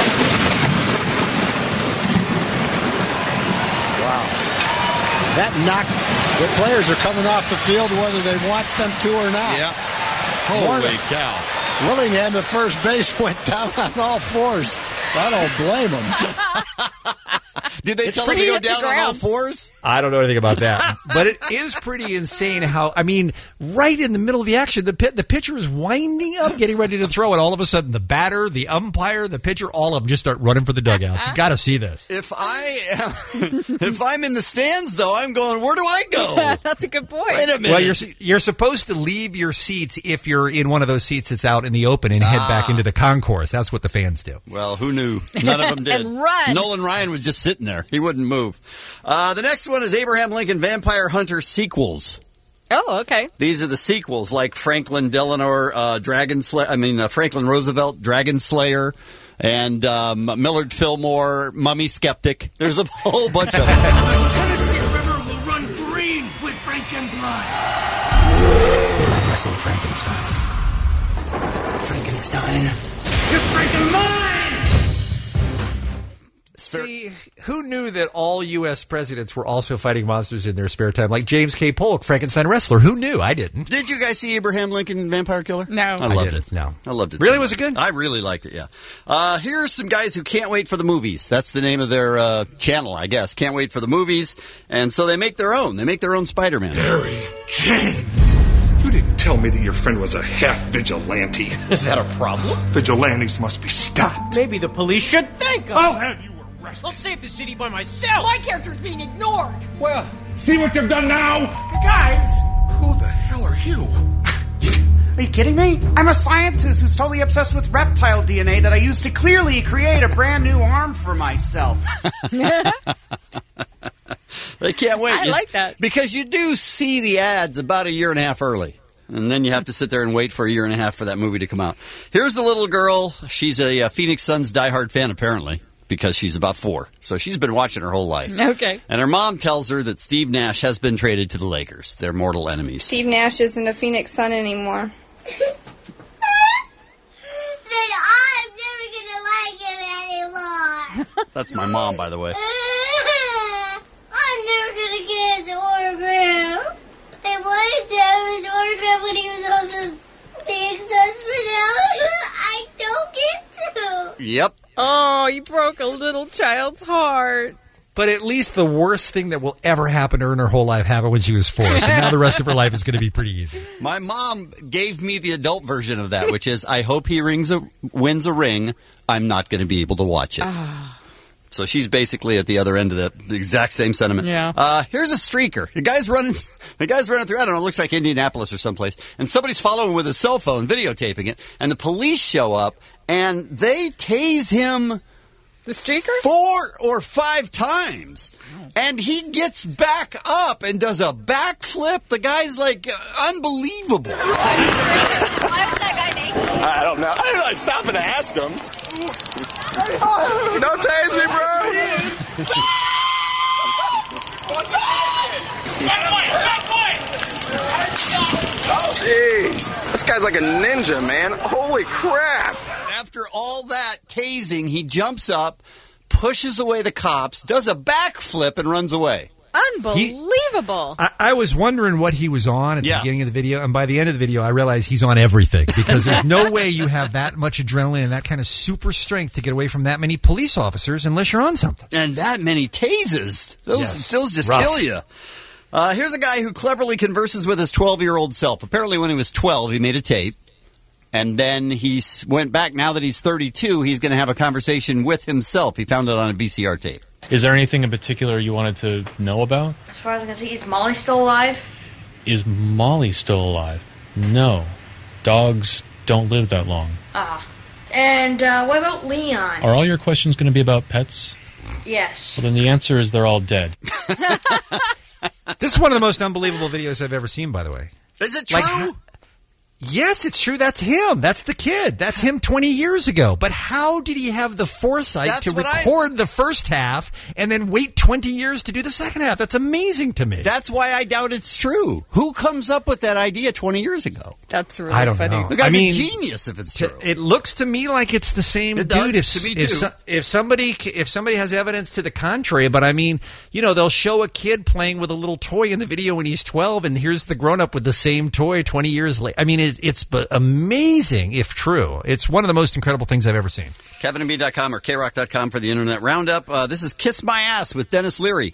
Wow. That knocked. The players are coming off the field whether they want them to or not. Yeah. Holy cow. Willingham at first base went down on all fours. I don't blame him. Did they tell him to go down on all fours? I don't know anything about that. But it is pretty insane how, I mean, right in the middle of the action, the pitcher is winding up, getting ready to throw, and all of a sudden the batter, the umpire, the pitcher, all of them just start running for the dugout. You've got to see this. If I'm in the stands, though, I'm going, where do I go? That's a good point. Wait a minute. Well, you're supposed to leave your seats if you're in one of those seats that's out in the open and head back into the concourse. That's what the fans do. Well, who knew? None of them did. And run. Nolan Ryan was just sitting there. He wouldn't move. The next one is Abraham Lincoln Vampire Hunter sequels. Oh, okay. These are the sequels, like Franklin Delano, Franklin Roosevelt, Dragon Slayer, and Millard Fillmore, Mummy Skeptic. There's a whole bunch of them. The Tennessee River will run green with Frankenblood. I wrestle Frankenstein. Frankenstein. You're freaking mine! See, who knew that all U.S. presidents were also fighting monsters in their spare time? Like James K. Polk, Frankenstein wrestler. Who knew? I didn't. Did you guys see Abraham Lincoln Vampire Killer? No. I loved it. No. I loved it. Really? So Was it good? I really liked it, yeah. Here's some guys who can't wait for the movies. That's the name of their channel, I guess. Can't wait for the movies. And so they make their own. They make their own Spider-Man. Mary Jane! You didn't tell me that your friend was a half-vigilante. Is that a problem? Vigilantes must be stopped. Maybe the police should thank us. I'll have you arrested. I'll save the city by myself. My character's being ignored. Well, see what you've done now? Guys, Who the hell are you? Are you kidding me? I'm a scientist who's totally obsessed with reptile DNA that I used to clearly create a brand new arm for myself. They can't wait. I like that. Because you do see the ads about a year and a half early. And then you have to sit there and wait for a year and a half for that movie to come out. Here's the little girl. She's a Phoenix Suns diehard fan, apparently, because she's about 4. So she's been watching her whole life. Okay. And her mom tells her that Steve Nash has been traded to the Lakers. They're mortal enemies. Steve Nash isn't a Phoenix Sun anymore. Then I'm never gonna like him anymore. That's my mom, by the way. I'm never gonna get his autograph. I wanted to have his autograph when he was on the Big Suns, but now I don't get to. Yep. Oh, you broke a little child's heart. But at least the worst thing that will ever happen to her in her whole life happened when she was 4. So now the rest of her life is going to be pretty easy. My mom gave me the adult version of that, which is, I hope he wins a ring. I'm not going to be able to watch it. So she's basically at the other end of the exact same sentiment. Yeah. Here's a streaker. The guy's running through, I don't know, it looks like Indianapolis or someplace. And somebody's following with his cell phone, videotaping it. And the police show up, and they tase him. The streaker? 4 or 5 times. And he gets back up and does a backflip. The guy's like unbelievable. Why was that guy naked? I don't know. I'd stop and ask him. don't tase me, bro. Jeez, this guy's like a ninja, man. Holy crap. After all that tasing, he jumps up, pushes away the cops, does a backflip, and runs away. Unbelievable. I was wondering what he was on at the beginning of the video, and by the end of the video, I realized he's on everything, because there's no way you have that much adrenaline and that kind of super strength to get away from that many police officers unless you're on something. And that many tases. Those just Rough. kill you. Here's a guy who cleverly converses with his 12-year-old self. Apparently when he was 12, he made a tape. And then he went back. Now that he's 32, he's going to have a conversation with himself. He found it on a VCR tape. Is there anything in particular you wanted to know about? As far as I can see, is Molly still alive? Is Molly still alive? No. dogs don't live that long. And what about Leon? Are all your questions going to be about pets? Yes. Well, then the answer is they're all dead. This is one of the most unbelievable videos I've ever seen, by the way. Is it true? Yes, it's true. That's him. That's the kid. That's him 20 years ago. But how did he have the foresight to record the first half and then wait 20 years to do the second half? That's amazing to me. That's why I doubt it's true. Who comes up with that idea 20 years ago? That's really I don't funny. know. The guy's I mean, a genius if it's true. It looks to me like it's the same It dude. does to me, too. If somebody has evidence to the contrary, but I mean, they'll show a kid playing with a little toy in the video when he's 12, and here's the grown up with the same toy 20 years later. I mean, it's amazing if true. It's one of the most incredible things I've ever seen. KevinandBean.com or KRock.com for the Internet Roundup. This is Kiss My Ass with Dennis Leary.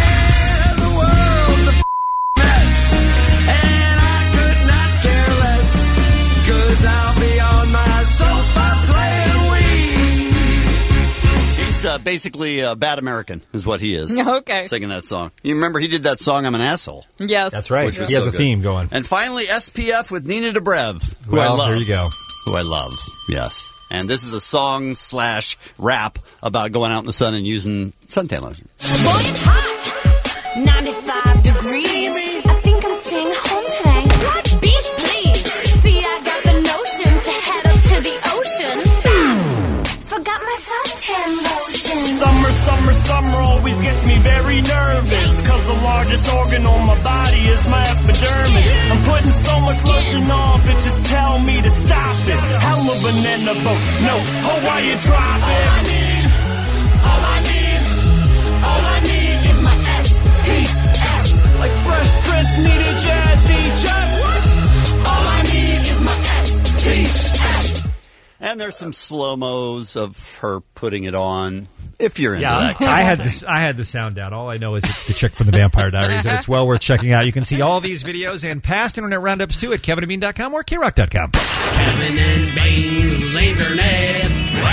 He's basically a bad American, is what he is. Okay. Singing that song. You remember he did that song, I'm an Asshole. Yes. That's right. Which was He has so a good. theme going. And finally, SPF with Nina Dobrev, who Well, I love. there you go. Who I love, yes. And this is a song/rap about going out in the sun and using suntan lotion. Boy, it's hot. 95 degrees. I think I'm staying home today. Beach, please. See, I got the notion to head up to the ocean. Forgot my suntan lotion. Summer always gets me very nervous. Cause the largest organ on my body is my epidermis. I'm putting so much lotion off, it just tell me to stop it. Hella banana boat, no Hawaii dropping. All I need is my SPF. Like Fresh Prince needed Jazzy Jeff. All I need is my SPF. And there's some slow-mos of her putting it on, if you're into Yeah, that kind I of had thing. this. I had the sound down. All I know is it's the chick from the Vampire Diaries, and it's well worth checking out. You can see all these videos and past Internet Roundups too at KevinandBean.com or KRock.com. Kevin and Bean's Internet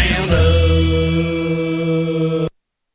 Roundup.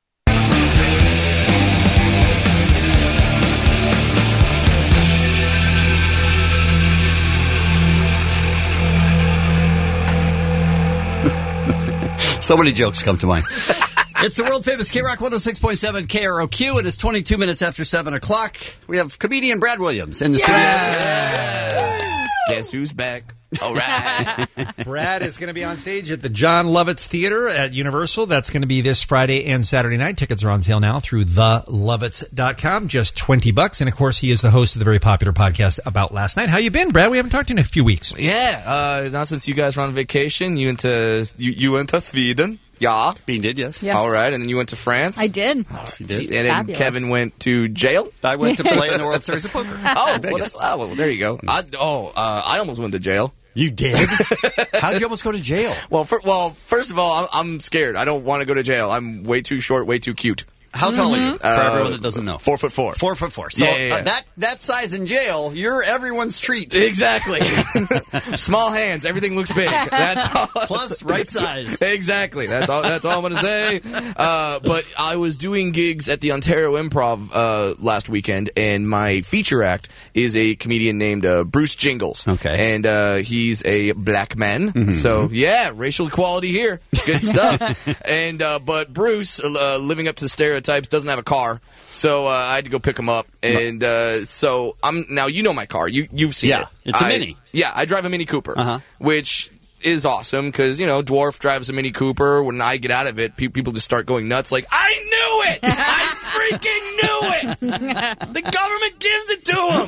So many jokes come to mind. It's the world famous K-Rock 106.7 KROQ. It is 22 minutes after 7 o'clock. We have comedian Brad Williams in the studio. Guess who's back? All right. Brad is going to be on stage at the John Lovitz Theater at Universal. That's going to be this Friday and Saturday night. Tickets are on sale now through thelovitz.com. Just $20. And, of course, he is the host of the very popular podcast About Last Night. How you been, Brad? We haven't talked to you in a few weeks. Yeah, not since you guys were on vacation. You went to Sweden. Yeah. Bean did, yes. Yes. All right, and then you went to France. I did. She did. And then Fabulous. Kevin went to jail. I went to play in the World Series of Poker. Well, there you go. I almost went to jail. You did? How'd you almost go to jail? Well, first of all, I'm scared. I don't want to go to jail. I'm way too short, way too cute. How tall are you? For everyone that doesn't know. 4'4". 4'4". So Yeah. that size in jail, you're everyone's treat. Exactly. Small hands, everything looks big. That's all. Plus right size. Exactly. That's all I'm going to say. But I was doing gigs at the Ontario Improv last weekend, and my feature act is a comedian named Bruce Jingles. Okay. And he's a black man. Mm-hmm. So, yeah, racial equality here. Good stuff. And but Bruce, living up to the stereotypes, doesn't have a car. So I had to go pick him up. And so now you know my car. You've seen it. It's a Mini. Yeah, I drive a Mini Cooper, which is awesome because, Dwarf drives a Mini Cooper. When I get out of it, people just start going nuts like, I knew it! I freaking knew it! The government gives it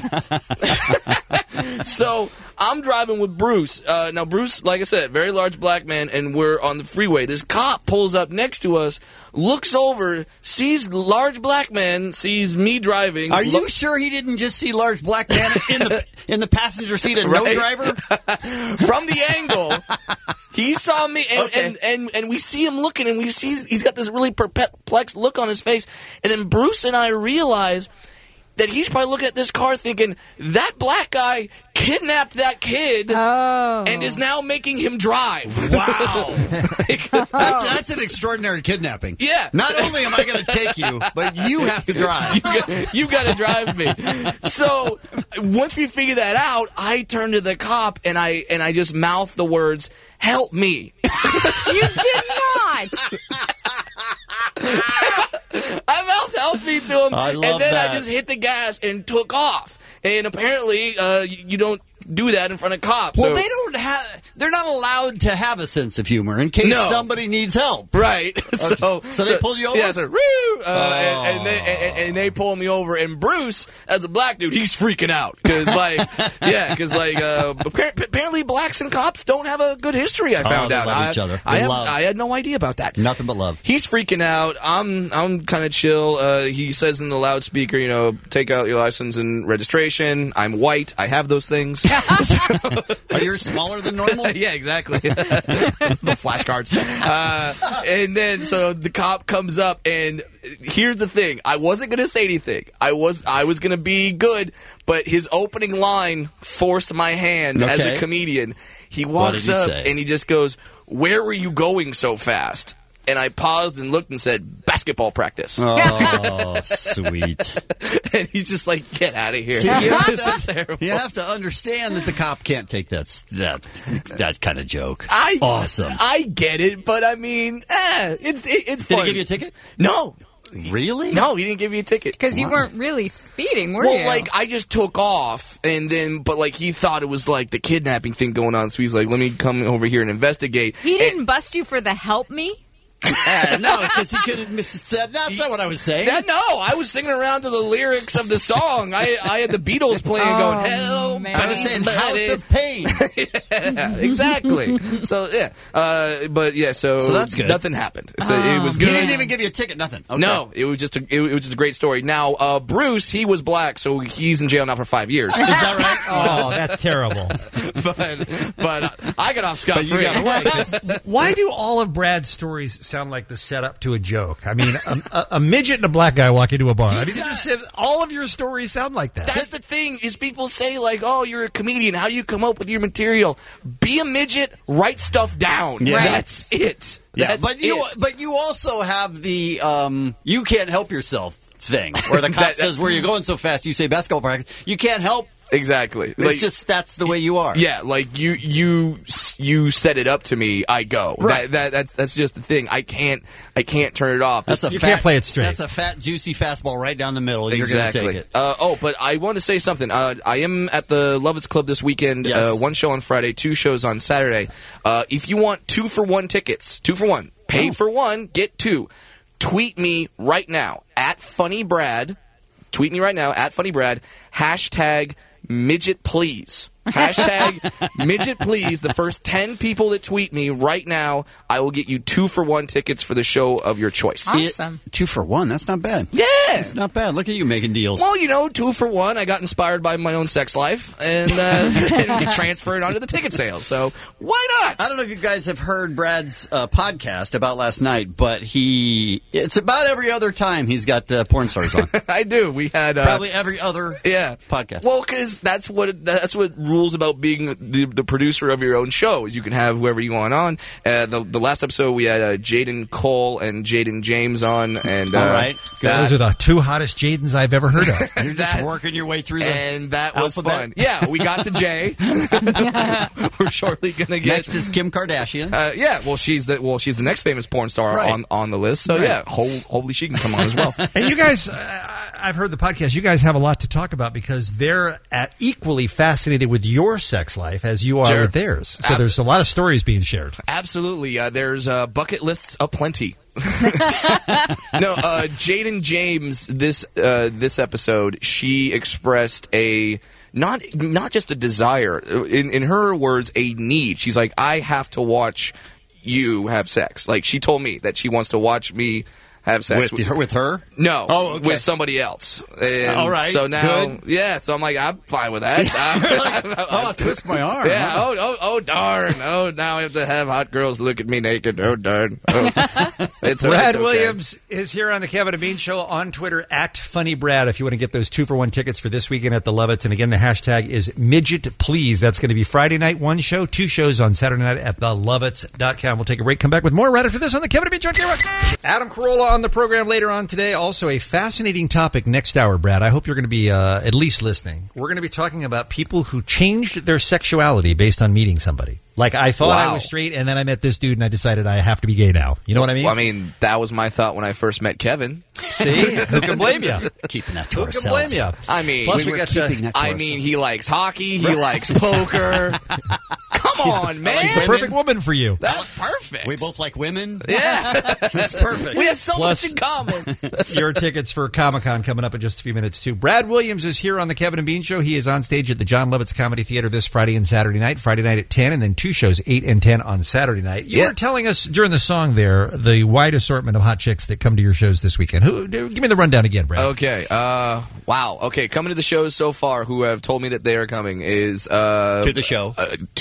to him! So I'm driving with Bruce. Now, Bruce, like I said, very large black man, and we're on the freeway. This cop pulls up next to us, looks over, sees large black man, sees me driving. Are you sure he didn't just see large black man in the passenger seat and no driver? From the angle, he saw me, and we see him looking, and we see he's got this really perplexed look on his face. And then Bruce and I realize that he's probably looking at this car thinking, that black guy kidnapped that kid and is now making him drive. Wow. That's an extraordinary kidnapping. Yeah. Not only am I going to take you, but you have to drive. You got to drive me. So once we figure that out, I turn to the cop and I just mouth the words, "Help me." You did not. I mouthed "help me" to him, I love and then that. I just hit the gas and took off. And apparently, you don't do that in front of cops. Well, so. they don't have. They're not allowed to have a sense of humor in case somebody needs help. Right. So they pulled you over? Yeah, so, and they pull me over. And Bruce, as a black dude, he's freaking out. Because, apparently blacks and cops don't have a good history, I found out. They love each other. I had no idea about that. Nothing but love. He's freaking out. I'm kind of chill. He says in the loudspeaker, take out your license and registration. I'm white. I have those things. Are you smaller than normal? Yeah, exactly. The flashcards. And then so the cop comes up, and here's the thing: I wasn't going to say anything. I was going to be good, but his opening line forced my hand as a comedian. He walks up and he just goes, "Where were you going so fast?" And I paused and looked and said, "Basketball practice." Oh, sweet. And he's just like, "Get out of here." See, This is terrible. you have to understand that the cop can't take that kind of joke. Awesome. I get it, but I mean, it's Did fun. he give you a ticket? No. Really? No, he didn't give you a ticket. Because you weren't really speeding, were you? Well, I just took off, and then, but he thought it was the kidnapping thing going on, so he's like, "Let me come over here and investigate." He didn't bust you for the help me? No, because he could have said, that's not what I was saying. No, I was singing around to the lyrics of the song. I had the Beatles playing going, "Help me." I was saying House of Pain. Yeah, exactly. So, so that's good. Nothing happened. So it was good. He didn't even give you a ticket, nothing. Okay. No, it was just a great story. Now, Bruce, he was black, so he's in jail now for 5 years. Is that right? Oh, that's terrible. but I got off scot-free. Why do all of Brad's stories sound like the setup to a joke? I mean, a midget and a black guy walk into a bar. I mean, you just said all of your stories sound like that. That's the thing, is people say, "Oh, you're a comedian. How do you come up with your material?" Be a midget, write stuff down. Yeah. That's it. Yeah, That's but you also have the you can't help yourself thing, where the cop says, "Where you're going so fast?" You say basketball practice. You can't help. Exactly. It's just that's the way you are. Yeah, you set it up to me, I go. Right. That's just the thing. I can't turn it off. You can't play it straight. That's a fat, juicy fastball right down the middle. You're Exactly. going to take it. But I want to say something. I am at the Lovitz Club this weekend. Yes. 1 show on Friday, 2 shows on Saturday. If you want 2-for-1 tickets, 2-for-1, pay for 1, get 2. Tweet me right now at FunnyBrad. Tweet me right now at FunnyBrad. Hashtag midget please. Hashtag midget please. The first 10 people that tweet me right now, I will get you 2-for-1 tickets for the show of your choice. Awesome. 2-for-1. That's not bad. Yeah. It's not bad. Look at you making deals. Well, 2-for-1. I got inspired by my own sex life and it transferred onto the ticket sale. So why not? I don't know if you guys have heard Brad's podcast about last night, but it's about every other time he's got porn stars on. I do. We had probably every other podcast. Well, because that's what rules about being the producer of your own show is you can have whoever you want on. The last episode we had Jaden Cole and Jaden James on, and all right, those are the 2 hottest Jadens I've ever heard of. You're just working your way through the and that was alphabet. fun. Yeah, we got to Jay. We're shortly gonna get next is Kim Kardashian. Well, she's the next famous porn star on the list. So hopefully she can come on as well. And you guys, I've heard the podcast. You guys have a lot to talk about because they're equally fascinated with your sex life as you are with theirs. So there's a lot of stories being shared. Absolutely. There's bucket lists aplenty. Jaden James, this episode, she expressed a not just a desire, in her words, a need. She's like, I have to watch you have sex. Like, she told me that she wants to watch me have sex with her. No, Oh, okay. with somebody else. And all right, So now, good. yeah. So I'm like, I'm fine with that. I'll twist my arm. Yeah. huh? Oh, darn. Oh, now I have to have hot girls look at me naked. Oh, darn. Oh. It's Brad okay. Williams is here on the Kevin and Bean Show on Twitter at FunnyBrad. If you want to get those 2-for-1 tickets for this weekend at the Lovitz, and again the hashtag is Midget Please. That's going to be Friday night, one show, 2 shows on Saturday night at thelovitz.com. We'll take a break, come back with more right after this on the Kevin and Bean Show. Adam Carolla on the program later on today. Also a fascinating topic next hour, Brad. I hope you're going to be at least listening. We're going to be talking about people who changed their sexuality based on meeting somebody. Like, I thought I was straight, and then I met this dude, and I decided I have to be gay now. You know what I mean? Well, I mean, that was my thought when I first met Kevin. See? Who can blame you? Keeping that to Who ourselves. can blame you? I mean, Plus, we got he likes hockey. He likes poker. Come on, man. He's the perfect woman for you. That was perfect. We both like women. Yeah. That's perfect. We have so Plus- much in common. Your tickets for Comic-Con coming up in just a few minutes, too. Brad Williams is here on the Kevin and Bean Show. He is on stage at the John Lovitz Comedy Theater this Friday and Saturday night. Friday night at 10, and then 2 shows, 8 and 10 on Saturday night. You were telling us during the song there the wide assortment of hot chicks that come to your shows this weekend. Give me the rundown again, Brad. Okay. Wow. Okay. Coming to the shows so far who have told me that they are coming is To the show.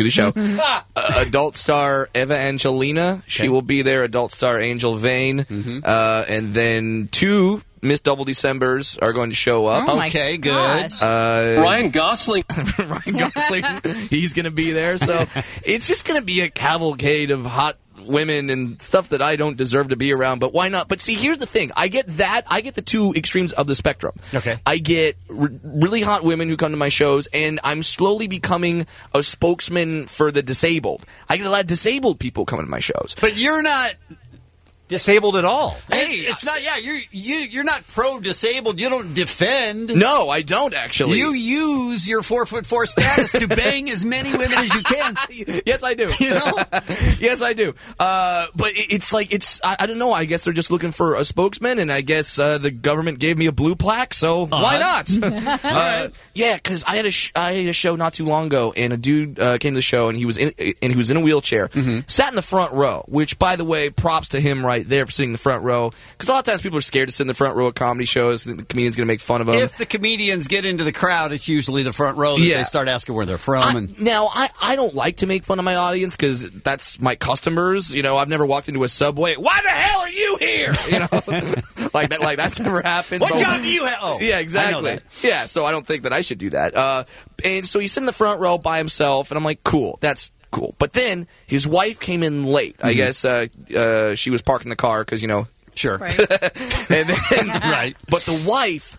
Adult star Eva Angelina. She will be there. Adult star Angel Vane. And then 2 Miss Double Decembers are going to show up. Oh my Okay, good. gosh. Ryan Gosling. Ryan Gosling. He's going to be there. So it's just going to be a cavalcade of hot women and stuff that I don't deserve to be around, but why not? But see, here's the thing. I get the 2 extremes of the spectrum. Okay. I get really hot women who come to my shows, and I'm slowly becoming a spokesman for the disabled. I get a lot of disabled people coming to my shows. But you're not disabled at all. Hey, it's not. Yeah, you're not pro-disabled. You don't defend. No, I don't actually. You use your 4'4" status to bang as many women as you can. Yes, I do. You know? Yes, I do. But it's like I don't know. I guess they're just looking for a spokesman, and I guess the government gave me a blue plaque, so why not? Yeah, because I had a show not too long ago, and a dude came to the show, and he was in a wheelchair, sat in the front row. Which, by the way, props to him right there for sitting in the front row. Because a lot of times people are scared to sit in the front row at comedy shows. The comedian's going to make fun of them. If the comedians get into the crowd, it's usually the front row that they start asking where they're from. Now, I don't like to make fun of my audience because that's my customers. You know, I've never walked into a Subway. Why the hell are you here? You know, like that's never happened. What so, job do you have? Oh, yeah, I know exactly. that. Yeah, so I don't think that I should do that. And so he's in the front row by himself, and I'm like, cool, that's cool. But then his wife came in late. I guess she was parking the car because, you know. Sure. Right. And then, right. But the wife,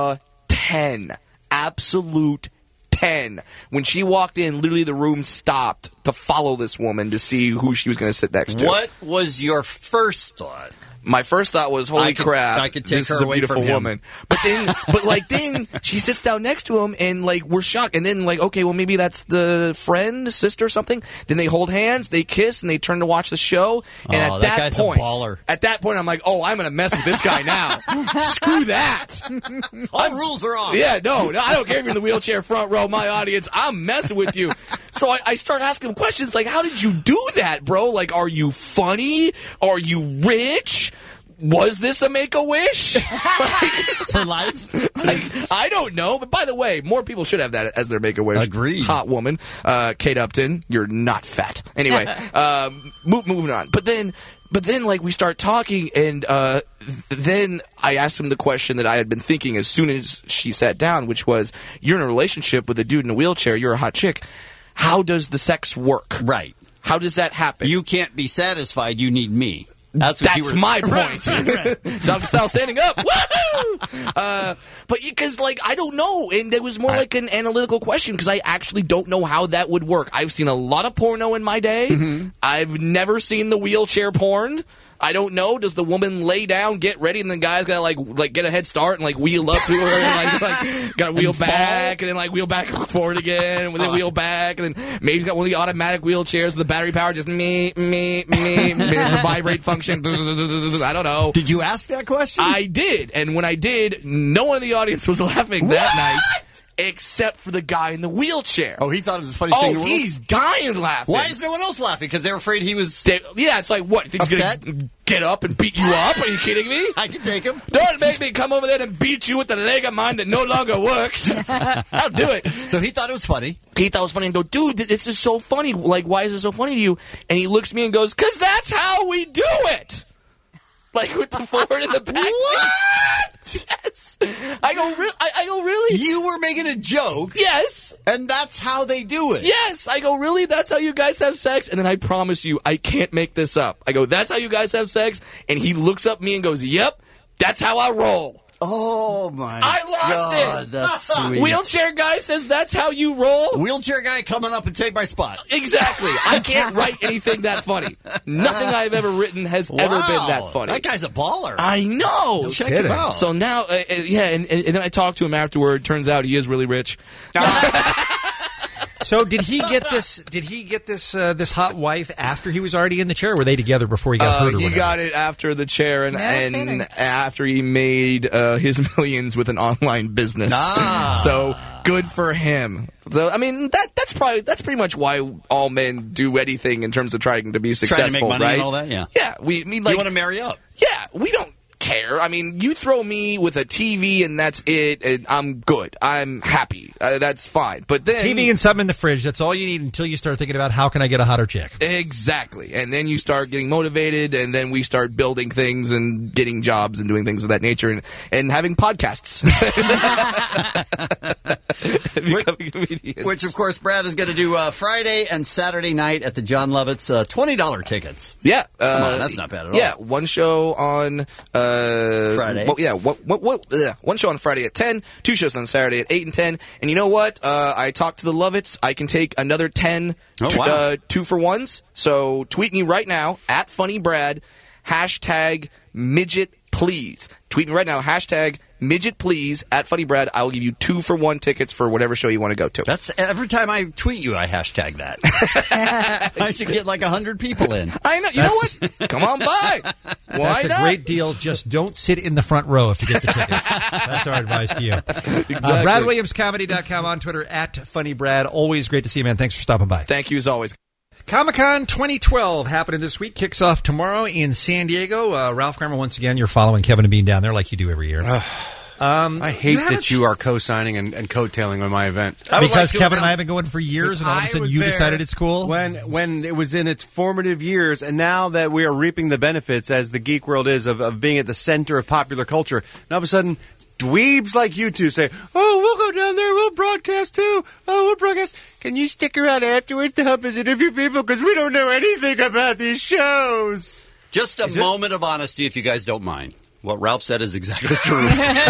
10. Absolute 10. When she walked in, literally the room stopped to follow this woman to see who she was going to sit next to. What was your first thought? My first thought was, holy crap, I could take this her is a away beautiful from him. woman. But then she sits down next to him, and like we're shocked. And then like, okay, well maybe that's the friend, sister, or something. Then they hold hands, they kiss, and they turn to watch the show. And at that guy's a baller. At that point, I'm like, oh, I'm gonna mess with this guy now. Screw that. All rules are off. Yeah, no, I don't care if you're in the wheelchair front row, my audience. I'm messing with you. So I start asking him questions like, how did you do that, bro? Like, are you funny? Are you rich? Was this a Make-A-Wish? For life? I don't know. But by the way, more people should have that as their Make-A-Wish. Agreed. Hot woman. Kate Upton, you're not fat. Anyway, moving on. But then, like, we start talking, and then I asked him the question that I had been thinking as soon as she sat down, which was, you're in a relationship with a dude in a wheelchair, you're a hot chick. How does the sex work? Right. How does that happen? You can't be satisfied. You need me. That's my point. Dog style standing up. Woohoo! But because, like, I don't know. And it was more like an analytical question because I actually don't know how that would work. I've seen a lot of porno in my day. I've never seen the wheelchair porn. I don't know. Does the woman lay down, get ready, and the guy's got to like get a head start and like wheel up to her and like got to wheel back and then like wheel back and forward again and then wheel back and then maybe he's got one of the automatic wheelchairs with the battery power just me it's a vibrate function. I don't know. Did you ask that question? I did, and when I did, no one in the audience was laughing that night. except for the guy in the wheelchair. Oh, he thought it was the funniest thing in the world? He's dying laughing. Why is no one else laughing? Because they were afraid he was it's like, what? You think he's going to get up and beat you up? Are you kidding me? I can take him. Don't make me come over there and beat you with the leg of mine that no longer works. I'll do it. So he thought it was funny. He thought it was funny and go, dude, this is so funny. Like, why is it so funny to you? And he looks at me and goes, because that's how we do it. Like with the forward and the back. What? Yes. I go, really? You were making a joke. Yes. And that's how they do it. Yes. I go, really? That's how you guys have sex? And then I promise you, I can't make this up. I go, that's how you guys have sex? And he looks up at me and goes, yep, that's how I roll. Oh, my I lost God, it. That's sweet. Wheelchair guy says that's how you roll? Wheelchair guy coming up and take my spot. Exactly. I can't write anything that funny. Nothing I've ever written has ever been that funny. That guy's a baller. I know. No check him out. So now, and then I talked to him afterward. Turns out he is really rich. So did he get this? Did he get this hot wife after he was already in the chair? Or were they together before he got hurt? Or he whatever? got it after the chair and after he made his millions with an online business. So good for him. So I mean that's pretty much why all men do anything in terms of trying to be successful, trying to make money right? and all that. Yeah. Yeah. We like you want to marry up. Yeah. We don't care. I mean, you throw me with a TV and that's it, and I'm good. I'm happy. That's fine. But then TV and something in the fridge. That's all you need until you start thinking about how can I get a hotter chick. Exactly. And then you start getting motivated, and then we start building things and getting jobs and doing things of that nature and having podcasts. Becoming comedians. Which, of course, Brad is going to do Friday and Saturday night at the John Lovitz. $20 tickets. Yeah. Come on, that's not bad at all. Yeah, one show on Friday. One show on Friday at 10, two shows on Saturday at 8 and 10. And you know what? I talked to the Lovitz. I can take another 10 2-for-1s. So tweet me right now at FunnyBrad, #MidgetPlease. Tweet me right now, #MidgetPlease at FunnyBrad. I will give you 2-for-1 tickets for whatever show you want to go to. That's every time I tweet you, I hashtag that. I should get like 100 people in. I know. You know what? Come on by. Why That's a not? great deal. Just don't sit in the front row if you get the tickets. That's our advice to you. Exactly. BradWilliamsComedy.com, on Twitter at FunnyBrad. Always great to see you, man. Thanks for stopping by. Thank you as always. Comic-Con 2012 happening this week. Kicks off tomorrow in San Diego. Ralph Kramer, once again, you're following Kevin and Bean down there like you do every year. I hate that you are co-signing and coattailing on my event. Because Kevin and I have been going for years, and all of a sudden you decided it's cool? When it was in its formative years, and now that we are reaping the benefits, as the geek world is, of being at the center of popular culture, and all of a sudden dweebs like you two say, oh, we'll go down there, we'll broadcast too. Oh, we'll broadcast. Can you stick around afterwards to help us interview people? Because we don't know anything about these shows. Just a moment of honesty, if you guys don't mind. What Ralph said is exactly true.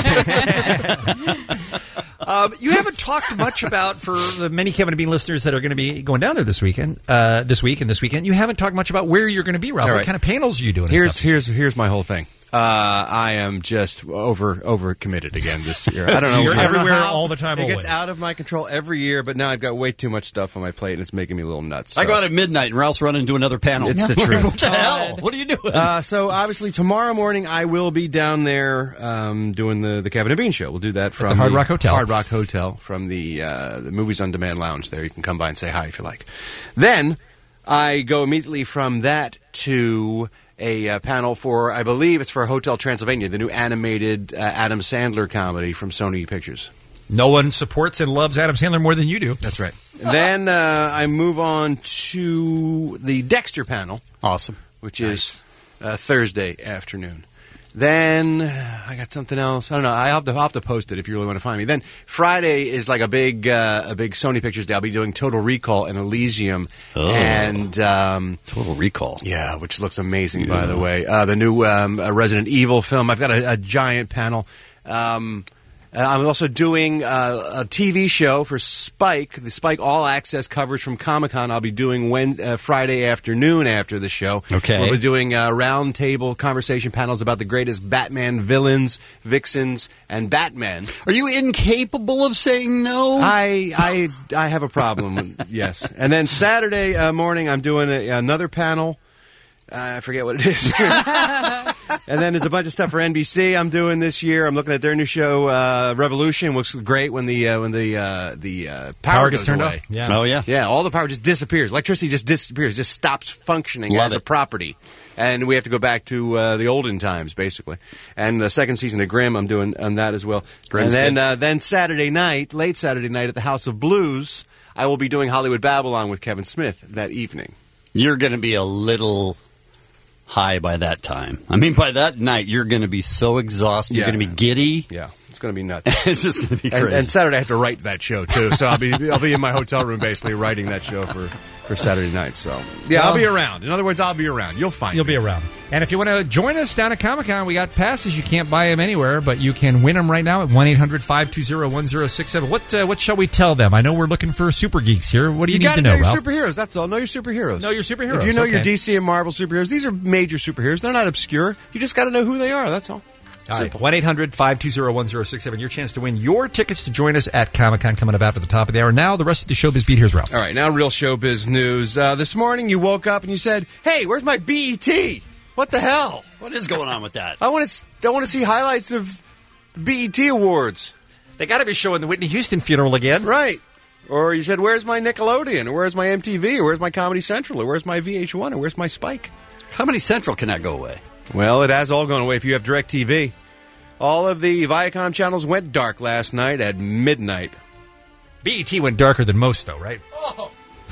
You haven't talked much about, for the many Kevin and Bean listeners that are going to be going down there this weekend, this weekend, you haven't talked much about where you're going to be, Ralph. Right. What kind of panels are you doing? Here's my whole thing. I am just over committed again this year. I don't know. You're everywhere how all the time. It always. gets out of my control every year, but now I've got way too much stuff on my plate, and it's making me a little nuts. I go out at midnight, and Ralph's running to another panel. It's the truth. What the hell? What are you doing? So obviously tomorrow morning I will be down there doing the Kevin and Bean show. We'll do that from the Hard Rock Hotel. Hard Rock Hotel from the Movies on Demand Lounge. There, you can come by and say hi if you like. Then I go immediately from that to a panel for, I believe it's for Hotel Transylvania, the new animated Adam Sandler comedy from Sony Pictures. No one supports and loves Adam Sandler more than you do. That's right. Then I move on to the Dexter panel. Awesome. Which is Thursday afternoon. Then I got something else. I don't know. I'll have to post it if you really want to find me. Then Friday is like a big Sony Pictures day. I'll be doing Total Recall and Elysium. And Total Recall. Yeah, which looks amazing, by the way. The new Resident Evil film. I've got a giant panel. I'm also doing a TV show for Spike, the Spike All Access coverage from Comic-Con. I'll be doing Friday afternoon after the show. Okay. We'll be doing round-table conversation panels about the greatest Batman villains, vixens, and Batman. Are you incapable of saying no? I have a problem, yes. And then Saturday morning, I'm doing another panel I forget what it is. And then there's a bunch of stuff for NBC I'm doing this year. I'm looking at their new show, Revolution. Looks great when the power gets goes turned away. off. Yeah. Oh, yeah. Yeah, all the power just disappears. Electricity just disappears, just stops functioning Love as it. a property. And we have to go back to the olden times, basically. And the second season of Grimm, I'm doing on that as well. Grimm's and then Saturday night, late Saturday night at the House of Blues, I will be doing Hollywood Babylon with Kevin Smith that evening. You're going to be a little high by that time. I mean, by that night, you're going to be so exhausted. You're going to be giddy. Yeah, it's going to be nuts. It's just going to be crazy. And Saturday I have to write that show too, so I'll be in my hotel room basically writing that show for Saturday night. So yeah, I'll be around. In other words, I'll be around. You'll find You'll me. be around. And if you want to join us down at Comic-Con, we got passes. You can't buy them anywhere, but you can win them right now at 1-800-520-1067. What shall we tell them? I know we're looking for super geeks here. What do you need to know, your Ralph? superheroes. That's all. Know your superheroes. Know your superheroes. If you know your okay. DC and Marvel superheroes, these are major superheroes. They're not obscure. You just got to know who they are. That's all. All right, 1-800-520-1067. Your chance to win your tickets to join us at Comic-Con coming up after the top of the hour. Now, the rest of the Showbiz Beat. Here's Ralph. All right, now real showbiz news. This morning you woke up and you said, "Hey, where's my BET? What the hell? What is going on with that? I want to see highlights of the BET Awards." They got to be showing the Whitney Houston funeral again. Right. Or you said, "Where's my Nickelodeon? Or where's my MTV? Or where's my Comedy Central? Or where's my VH1? Or where's my Spike?" Comedy Central cannot go away. Well, it has all gone away if you have DirecTV. All of the Viacom channels went dark last night at midnight. BET went darker than most, though, right? Oh.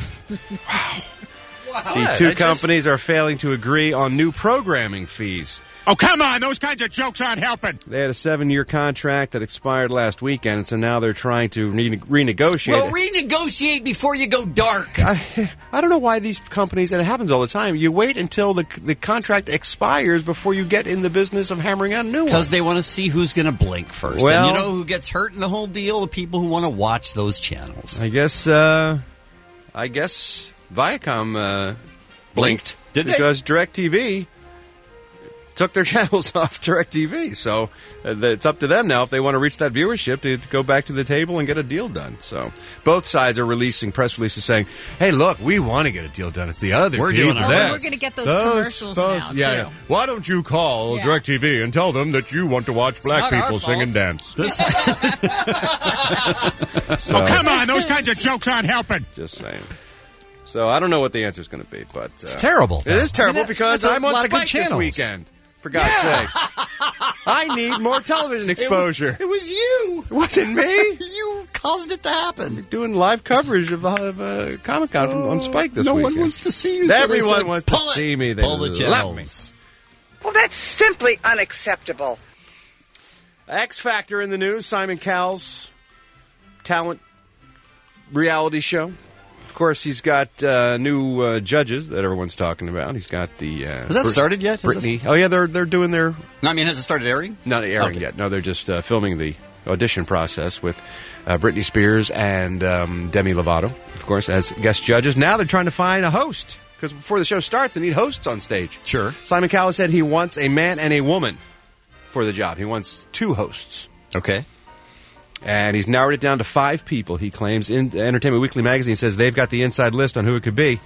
Wow. The two companies are failing to agree on new programming fees. Oh, come on. Those kinds of jokes aren't helping. They had a 7-year contract that expired last weekend, so now they're trying to renegotiate Well, it. renegotiate before you go dark. I don't know why these companies, and it happens all the time, you wait until the contract expires before you get in the business of hammering out a new one. Because they want to see who's going to blink first. Well, and you know who gets hurt in the whole deal? The people who want to watch those channels. I guess Viacom blinked. Did they? Because DirecTV took their channels off DirecTV. So it's up to them now if they want to reach that viewership to go back to the table and get a deal done. So both sides are releasing press releases saying, "Hey, look, we want to get a deal done. It's the other We're people." doing our We're going to get those commercials now, too. Yeah. Why don't you call Yeah. DirecTV and tell them that you want to watch black not our people sing fault. and dance? Oh, come on. Those kinds of jokes aren't helping. Just saying. So I don't know what the answer is going to be, but It's terrible. It is terrible because that's a I'm on lot of good Spike this channels. weekend. For God's sakes, I need more television exposure. It was you. It wasn't me. You caused it to happen. Doing live coverage of Comic-Con on Spike this No weekend. one wants to see you. so they Everyone said, wants to "Pull it. see me. They Pull the love channels. Well, that's simply unacceptable. X Factor in the news. Simon Cowell's talent reality show. Of course, he's got new judges that everyone's talking about. He's got the Has that started yet? Brittany. Oh yeah, they're doing their. No, I mean, has it started airing? Not airing yet. No, they're just filming the audition process with Britney Spears and Demi Lovato, of course, as guest judges. Now they're trying to find a host because before the show starts, they need hosts on stage. Sure. Simon Cowell said he wants a man and a woman for the job. He wants 2 hosts. Okay. And he's narrowed it down to 5 people, he claims. Entertainment Weekly magazine says they've got the inside list on who it could be.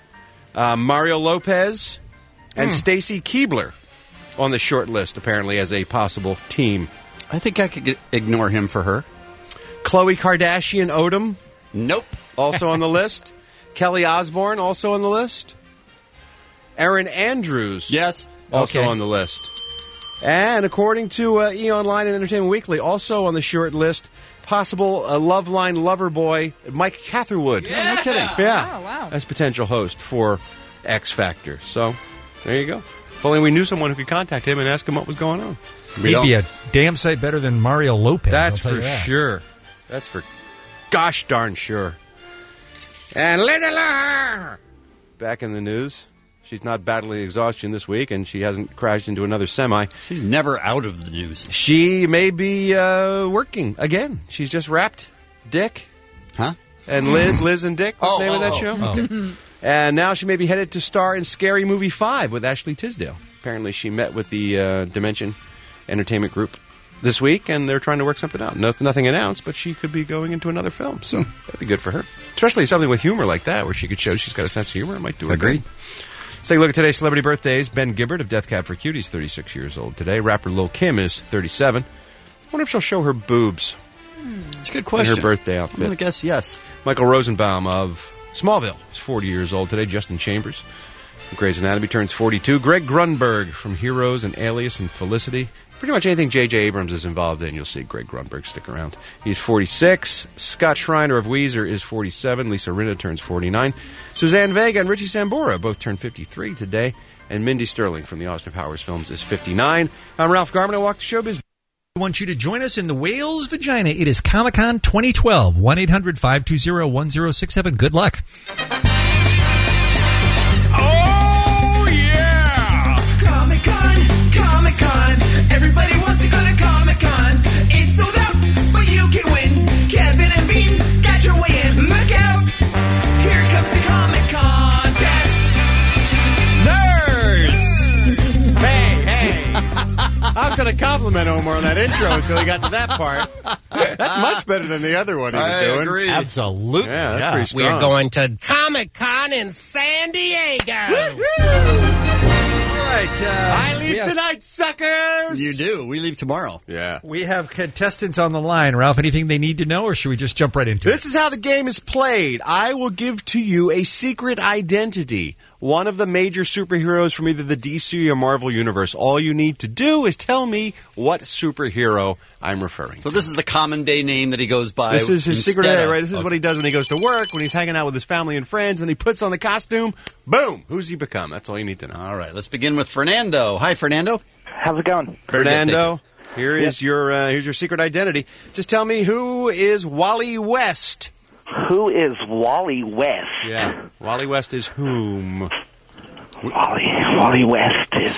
Mario Lopez and Stacy Keibler on the short list, apparently, as a possible team. I think I could ignore him for her. Khloe Kardashian Odom. Nope. Also on the list. Kelly Osbourne, also on the list. Erin Andrews. Yes. Also on the list. And according to E! Online and Entertainment Weekly, also on the short list, possible Loveline lover boy Mike Catherwood. Yeah. No kidding. Yeah. Oh, wow. As potential host for X Factor. So, there you go. If only we knew someone who could contact him and ask him what was going on. He'd be a damn sight better than Mario Lopez. That's I'll tell for you that. sure. That's for gosh darn sure. And Linda back in the news. She's not battling exhaustion this week, and she hasn't crashed into another semi. She's never out of the news. She may be working again. She's just wrapped Dick. Huh? And Liz and Dick, what's the name of that show? Okay. And now she may be headed to star in Scary Movie 5 with Ashley Tisdale. Apparently she met with the Dimension Entertainment Group this week, and they're trying to work something out. Nothing announced, but she could be going into another film, so that'd be good for her. Especially something with humor like that, where she could show she's got a sense of humor. It might do her Agreed. good. Let's take a look at today's celebrity birthdays. Ben Gibbard of Death Cab for Cutie is 36 years old today. Rapper Lil' Kim is 37. I wonder if she'll show her boobs. It's a good question. In her birthday outfit. I'm going to guess yes. Michael Rosenbaum of Smallville is 40 years old today. Justin Chambers from Grey's Anatomy turns 42. Greg Grunberg from Heroes and Alias and Felicity. Pretty much anything J.J. Abrams is involved in, you'll see Greg Grunberg stick around. He's 46. Scott Schreiner of Weezer is 47. Lisa Rinna turns 49. Suzanne Vega and Richie Sambora both turn 53 today. And Mindy Sterling from the Austin Powers films is 59. I'm Ralph Garman. I walk the showbiz. I want you to join us in the Wales Vagina. It is Comic-Con 2012. 1-800-520-1067. Good luck. Oh, yeah! Comic-Con. Everybody wants to go to Comic-Con. It's sold out, but you can win. Kevin and Bean got your way in. Look out! Here comes the Comic Contest. Nerds! Hey! I was going to compliment Omar on that intro until he got to that part. That's much better than the other one he was doing. Agree. Absolutely. Yeah, that's pretty strong. We're going to Comic-Con in San Diego. I leave tonight, suckers! You do. We leave tomorrow. Yeah. We have contestants on the line. Ralph, anything they need to know, or should we just jump right into it? This is how the game is played. I will give to you a secret identity. One of the major superheroes from either the DC or Marvel universe. All you need to do is tell me what superhero I'm referring to. So this is the common day name that he goes by. This is his secret identity, right? This is Okay. what he does when he goes to work, when he's hanging out with his family and friends, and he puts on the costume. Boom! Who's he become? That's all you need to know. All right, let's begin with Fernando. Hi, Fernando. How's it going? Fernando, here's your secret identity. Just tell me, who is Wally West? Who is Wally West? Yeah, Wally West is whom? Wally West is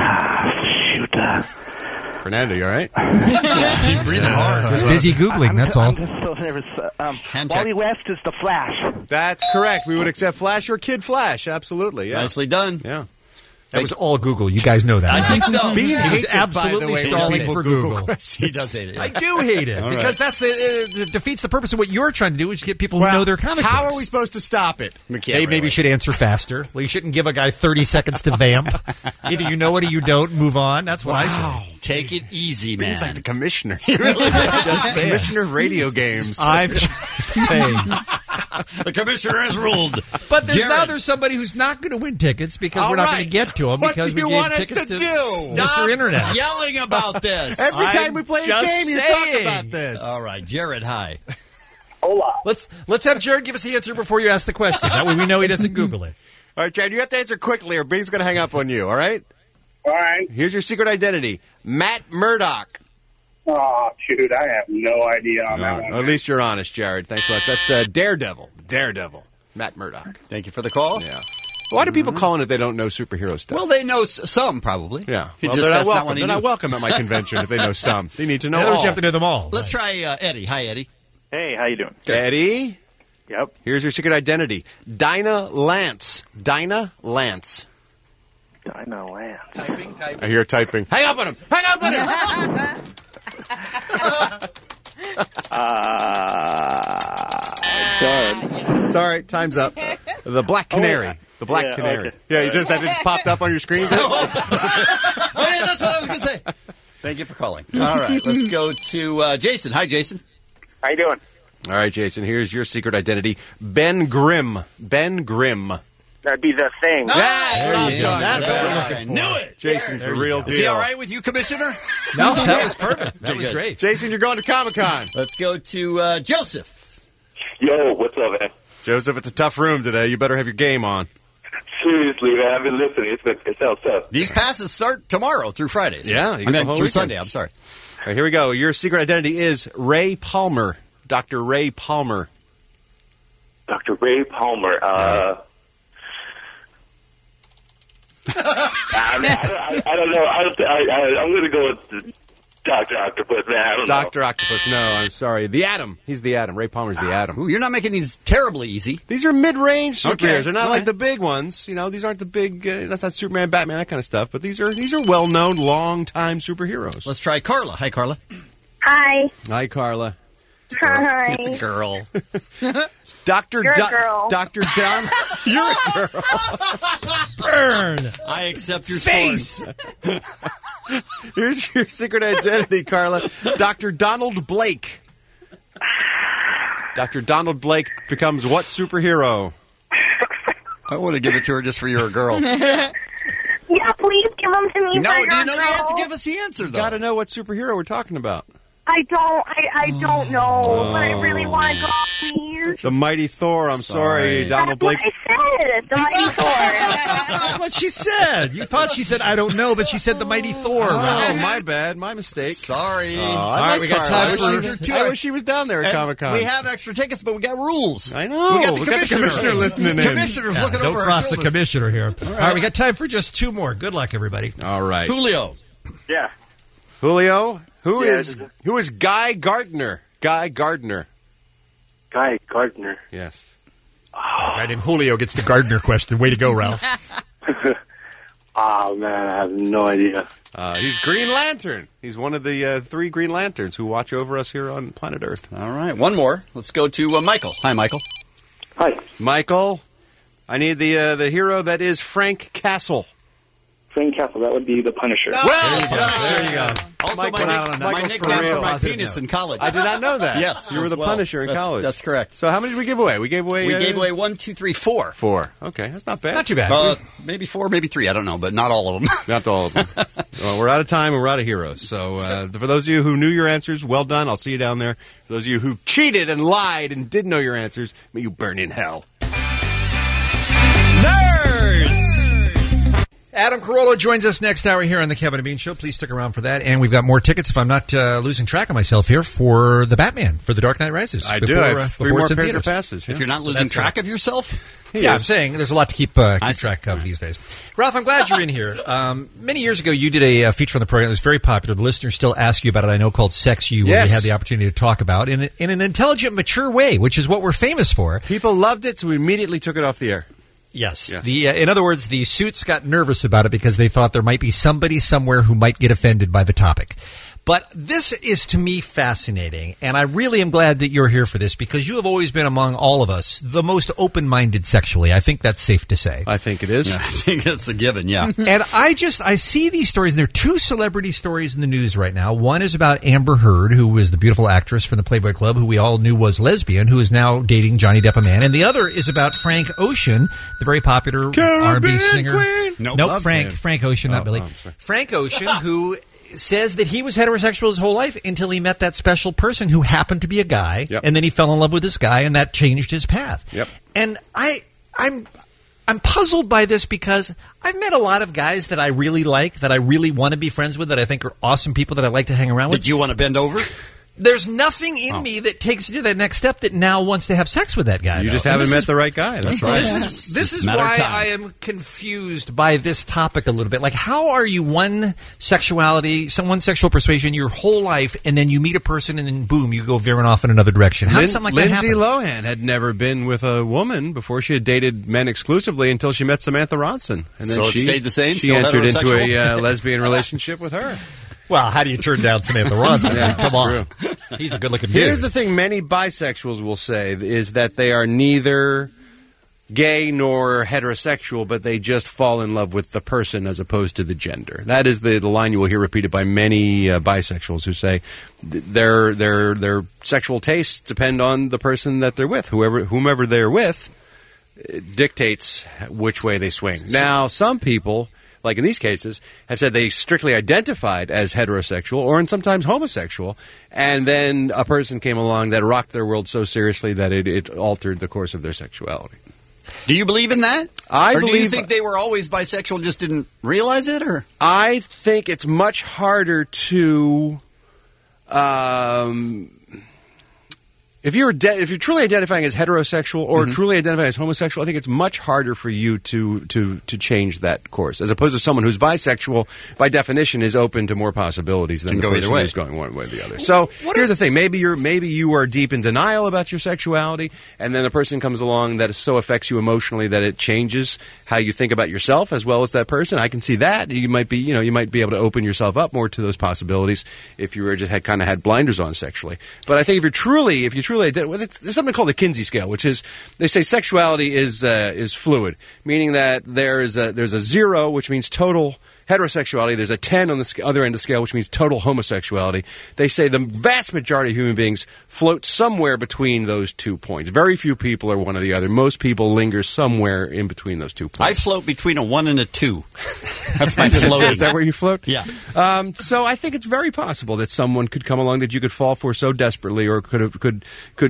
Fernando, you all right? He's breathing hard. Just busy Googling, that's all. I'm just so nervous. Wally West is the Flash. That's correct. We would accept Flash or Kid Flash. Absolutely. Yeah. Nicely done. Yeah. That was all Google. You guys know that. I think so. Bean hates is it, absolutely by the way, when stalling people for Google Google. He does hate it. I do hate it All because right. that's it defeats the purpose of what you're trying to do, is get people who know their comic How books. are we supposed to stop it? They maybe should answer faster. Well, you shouldn't give a guy 30 seconds to vamp. Either you know it or you don't. Move on. That's what I say. Take it easy, man. He's like the commissioner. He really does. Commissioner of radio games. I'm just saying. The commissioner has ruled. But Jared. there's somebody who's not going to win tickets because All we're not right. going to get to him What because do we you gave want us tickets to to do? Mr. Internet. Yelling about this. Every time I'm we play a just game, you talk saying. about this. All right, Jared, hi. Hola. Let's have Jared give us the answer before you ask the question. That way we know he doesn't Google it. All right, Chad, you have to answer quickly or Bean's going to hang up on you, all right? All right. Here's your secret identity. Matt Murdock. Oh, shoot, I have no idea on that one. At least you're honest, Jared. Thanks so much. That's Daredevil. Matt Murdock. Thank you for the call. Yeah. Why do people call in if they don't know superhero stuff? Well, they know some, probably. Yeah. He Well, just, they're not that's welcome. not what he They're knew. not welcome at my convention if they know some. They need to know In other words, all. you have to know them all. Let's try Eddie. Hi, Eddie. Hey, how you doing? Eddie, Yep. here's your secret identity. Dinah Lance. Dinah Lance. I know, Lance. I hear typing. Hang up on him. Hang up on him. Sorry, time's up. The Black Canary. The Black Yeah, Canary. okay. Yeah, you just that just popped up on your screen. Oh, yeah, that's what I was going to say. Thank you for calling. All right, let's go to Jason. Hi, Jason. How you doing? All right, Jason, here's your secret identity. Ben Grimm. Ben Grimm. That'd be the Thing. That's what I'm talking That's what we're about. looking for. Knew it. Jason's the real deal. Is he all right with you, Commissioner? No, that was perfect. That Okay, was good. great. Jason, you're going to Comic-Con. Let's go to Joseph. Yo, what's up, man? Joseph, it's a tough room today. You better have your game on. Seriously, man, I've been listening. It sounds tough. These passes start tomorrow through Fridays. Yeah, you got the whole through weekend. Sunday. I'm sorry. All right, here we go. Your secret identity is Ray Palmer. Dr. Ray Palmer. Dr. Ray Palmer. I don't know. I'm going to go with Dr. Octopus, man. I don't know. Dr. Octopus. No, I'm sorry. The Atom. He's the Atom. Ray Palmer's the Atom. Ooh, you're not making these terribly easy. These are mid-range superheroes. Okay, They're not all like right. the big ones. You know, these aren't the big. That's not Superman, Batman, that kind of stuff. But these are well-known, long-time superheroes. Let's try Carla. Hi, Carla. Hi. Hi, Carla. Hi. It's a girl. Dr. You're a girl. Dr. John. You're a girl. Burn. I accept your face. scorn. Here's your secret identity, Carla. Dr. Donald Blake. Dr. Donald Blake becomes what superhero? I want to give it to her just for you're a girl. Yeah, please give them to me. No, for do you your know you have to girl. give us the answer, though? Got to know what superhero we're talking about. I don't know, but I really want to go, please. The Mighty Thor. I'm sorry, Donald Blake. That's what I said. The Mighty Thor. That's what she said. You thought she said, I don't know, but she said the Mighty Thor. Oh, my bad. My mistake. Sorry. All right, we got time for... I wish she was down there at Comic-Con. We have extra tickets, but we got rules. I know. We got the commissioner listening in. Commissioner's looking Don't over cross our the shoulders. commissioner here. All right, we got time for just two more. Good luck, everybody. All right. Julio. Yeah. Julio, who Yeah, is Guy Gardner? Guy Gardner. Guy Gardner. Yes. A guy named Julio gets the Gardner question. Way to go, Ralph. Oh, man, I have no idea. He's Green Lantern. He's one of the 3 Green Lanterns who watch over us here on planet Earth. All right, one more. Let's go to Michael. Hi, Michael. Hi. Michael, I need the hero that is Frank Castle. Frank Castle, that would be the Punisher. Well, there you go. Also, Michael, my nickname for my Positive penis note. in college. I did not know that. Yes, you were the as well. Punisher in college. That's correct. So how many did we give away? We gave away 1, 2, 3, 4. 4. Okay, that's not bad. Not too bad. Maybe 4, maybe 3. I don't know, but not all of them. Not all of them. Well, we're out of time and we're out of heroes. So for those of you who knew your answers, well done. I'll see you down there. For those of you who cheated and lied and didn't know your answers, may you burn in hell. Adam Carolla joins us next hour here on the Kevin and Bean Show. Please stick around for that. And we've got more tickets, if I'm not losing track of myself here, for The Batman, for The Dark Knight Rises. I do. I have 3 more pairs of passes. If you're not losing track of yourself? Yeah, I'm saying there's a lot to keep track of these days. Ralph, I'm glad you're in here. Many years ago, you did a feature on the program that was very popular. The listeners still ask you about it, I know, called Sex You, where we had the opportunity to talk about in an intelligent, mature way, which is what we're famous for. People loved it, so we immediately took it off the air. Yes. Yeah. In other words, the suits got nervous about it because they thought there might be somebody somewhere who might get offended by the topic. But this is, to me, fascinating, and I really am glad that you're here for this because you have always been, among all of us, the most open-minded sexually. I think that's safe to say. I think it is. Yeah, I think that's a given, yeah. And I see these stories, and there are 2 celebrity stories in the news right now. One is about Amber Heard, who was the beautiful actress from the Playboy Club, who we all knew was lesbian, who is now dating Johnny Depp, a man. And the other is about Frank Ocean, the very popular R&B singer. Nope, Frank Ocean, not Billy. Frank Ocean, who says that he was heterosexual his whole life until he met that special person who happened to be a guy, and then he fell in love with this guy, and that changed his path. Yep. And I'm puzzled by this because I've met a lot of guys that I really like, that I really want to be friends with, that I think are awesome people that I like to hang around with. Did you want to bend over? There's nothing in me that takes you to that next step that now wants to have sex with that guy. You just haven't met the right guy. That's right. This is why I am confused by this topic a little bit. Like, how are you one sexual persuasion your whole life, and then you meet a person, and then boom, you go veering off in another direction? How does something like that happen? Lindsay Lohan had never been with a woman before. She had dated men exclusively until she met Samantha Ronson, and then So it she stayed the same? She Still entered into heterosexual? a lesbian relationship with her. Well, how do you turn down Samantha Ronson? Yeah, Come on. true. He's a good-looking dude. Here's the thing many bisexuals will say is that they are neither gay nor heterosexual, but they just fall in love with the person as opposed to the gender. That is the line you will hear repeated by many bisexuals who say their sexual tastes depend on the person that they're with. Whomever they're with dictates which way they swing. Now, some people, like in these cases, have said they strictly identified as heterosexual or sometimes homosexual, and then a person came along that rocked their world so seriously that it altered the course of their sexuality. Do you believe in that? Or do you think they were always bisexual, just didn't realize it? Or I think it's much harder to... If you're truly identifying as heterosexual or truly identifying as homosexual, I think it's much harder for you to change that course, as opposed to someone who's bisexual, by definition, is open to more possibilities than the person who's going one way or the other. So here's the thing: maybe you are deep in denial about your sexuality, and then a person comes along that so affects you emotionally that it changes how you think about yourself as well as that person. I can see that you might be able to open yourself up more to those possibilities if you were just had blinders on sexually. But I think if you truly truly there's something called the Kinsey scale, which is they say sexuality is fluid, meaning that there's a 0, which means total heterosexuality. There's a 10 on the other end of the scale, which means total homosexuality. They say the vast majority of human beings float somewhere between those 2 points. Very few people are one or the other. Most people linger somewhere in between those 2 points. I float between a 1 and a 2. That's my floating. Is that where you float? Yeah. So I think it's very possible that someone could come along that you could fall for so desperately, or could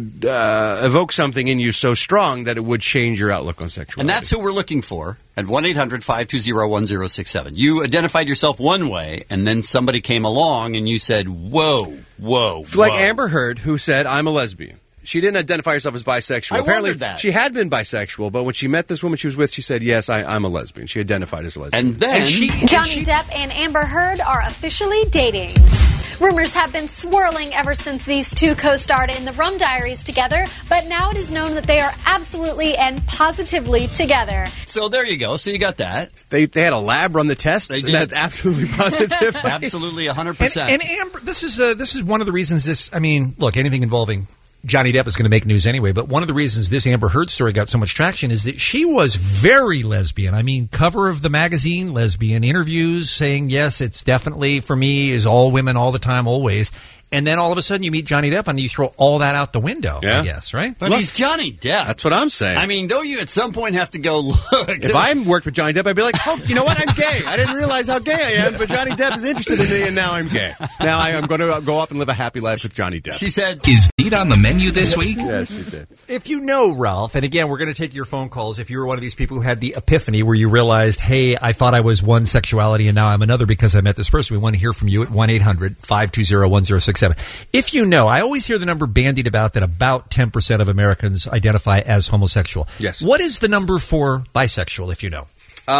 evoke something in you so strong that it would change your outlook on sexuality. And that's who we're looking for at 1-800-520-1067. You identified yourself one way, and then somebody came along and you said, whoa. Like Amber Heard, who said, I'm a lesbian. She didn't identify herself as bisexual. Apparently, that. She had been bisexual, but when she met this woman she was with, she said, yes, I'm a lesbian. She identified as a lesbian. And then... Johnny Depp and Amber Heard are officially dating. Rumors have been swirling ever since these two co-starred in the Rum Diaries together, but now it is known that they are absolutely and positively together. So there you go. So you got that. They had a lab run the tests. They did. That's absolutely positive. Absolutely 100%. And Amber, this is one of the reasons look, anything involving Johnny Depp is going to make news anyway, but one of the reasons this Amber Heard story got so much traction is that she was very lesbian. I mean, cover of the magazine, lesbian, interviews saying, yes, it's definitely, for me, is all women all the time, always. And then all of a sudden you meet Johnny Depp and you throw all that out the window, I guess, right? But he's Johnny Depp. That's what I'm saying. I mean, don't you at some point have to go, look. If I worked with Johnny Depp, I'd be like, oh, you know what? I'm gay. I didn't realize how gay I am, but Johnny Depp is interested in me, and now I'm gay. Now I'm going to go up and live a happy life with Johnny Depp. She said, is meat on the menu this week? Yes, she did. If you know Ralph, and again, we're going to take your phone calls if you were one of these people who had the epiphany where you realized, hey, I thought I was one sexuality and now I'm another because I met this person. We want to hear from you at 1-800-520-1067. If you know, I always hear the number bandied about that about 10% of Americans identify as homosexual. Yes. What is the number for bisexual, if you know?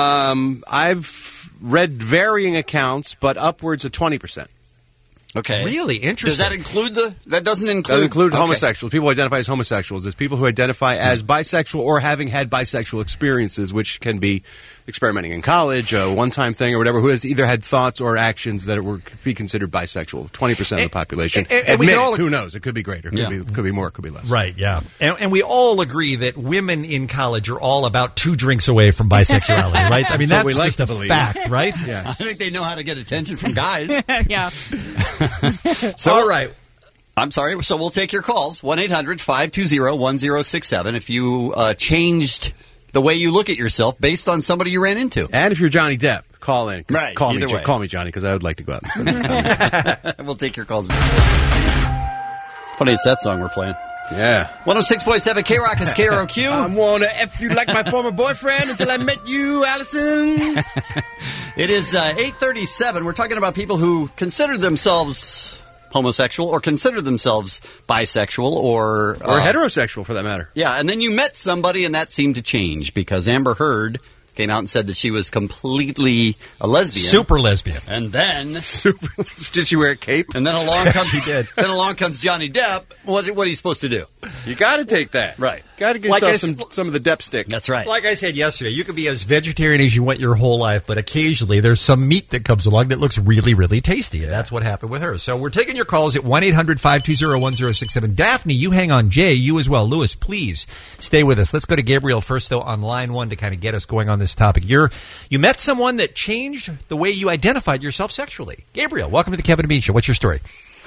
I've read varying accounts, but upwards of 20%. Okay. Really interesting. Does that include that doesn't include? Doesn't include okay. homosexuals. People who identify as homosexuals. There's people who identify as bisexual or having had bisexual experiences, which can be experimenting in college, a one-time thing or whatever, who has either had thoughts or actions that could be considered bisexual. 20% of the population. And we all, who knows? It could be greater. It could be more. It could be less. Right, yeah. And we all agree that women in college are all about 2 drinks away from bisexuality, right? I mean, that's like just a fact, right? Yeah. I think they know how to get attention from guys. Yeah. So, all right. I'm sorry. So we'll take your calls. 1-800-520-1067 if you changed the way you look at yourself based on somebody you ran into. And if you're Johnny Depp, call in. Right. Call me, way. call me, Johnny, because I would like to go out and spend some time. We'll take your calls. Funny, it's that song we're playing. Yeah. 106.7 K-Rock is KROQ. I want to F you like my former boyfriend until I met you, Allison. It is 8:37. We're talking about people who consider themselves homosexual or consider themselves bisexual or heterosexual, for that matter. Yeah, and then you met somebody and that seemed to change because Amber Heard came out and said that she was completely a lesbian. Super lesbian. And then... Did she wear a cape? And then along comes... She did. Then along comes Johnny Depp. What are you supposed to do? You got to take that. Right. Got to give yourself some of the Depp stick. That's right. Like I said yesterday, you can be as vegetarian as you want your whole life, but occasionally there's some meat that comes along that looks really, really tasty, and that's what happened with her. So we're taking your calls at 1-800-520-1067. Daphne, you hang on. Jay, you as well. Lewis, please stay with us. Let's go to Gabriel first, though, on line 1 to kind of get us going on this topic. You met someone that changed the way you identified yourself sexually. Gabriel, welcome to the Kevin and Bean Show. What's your story?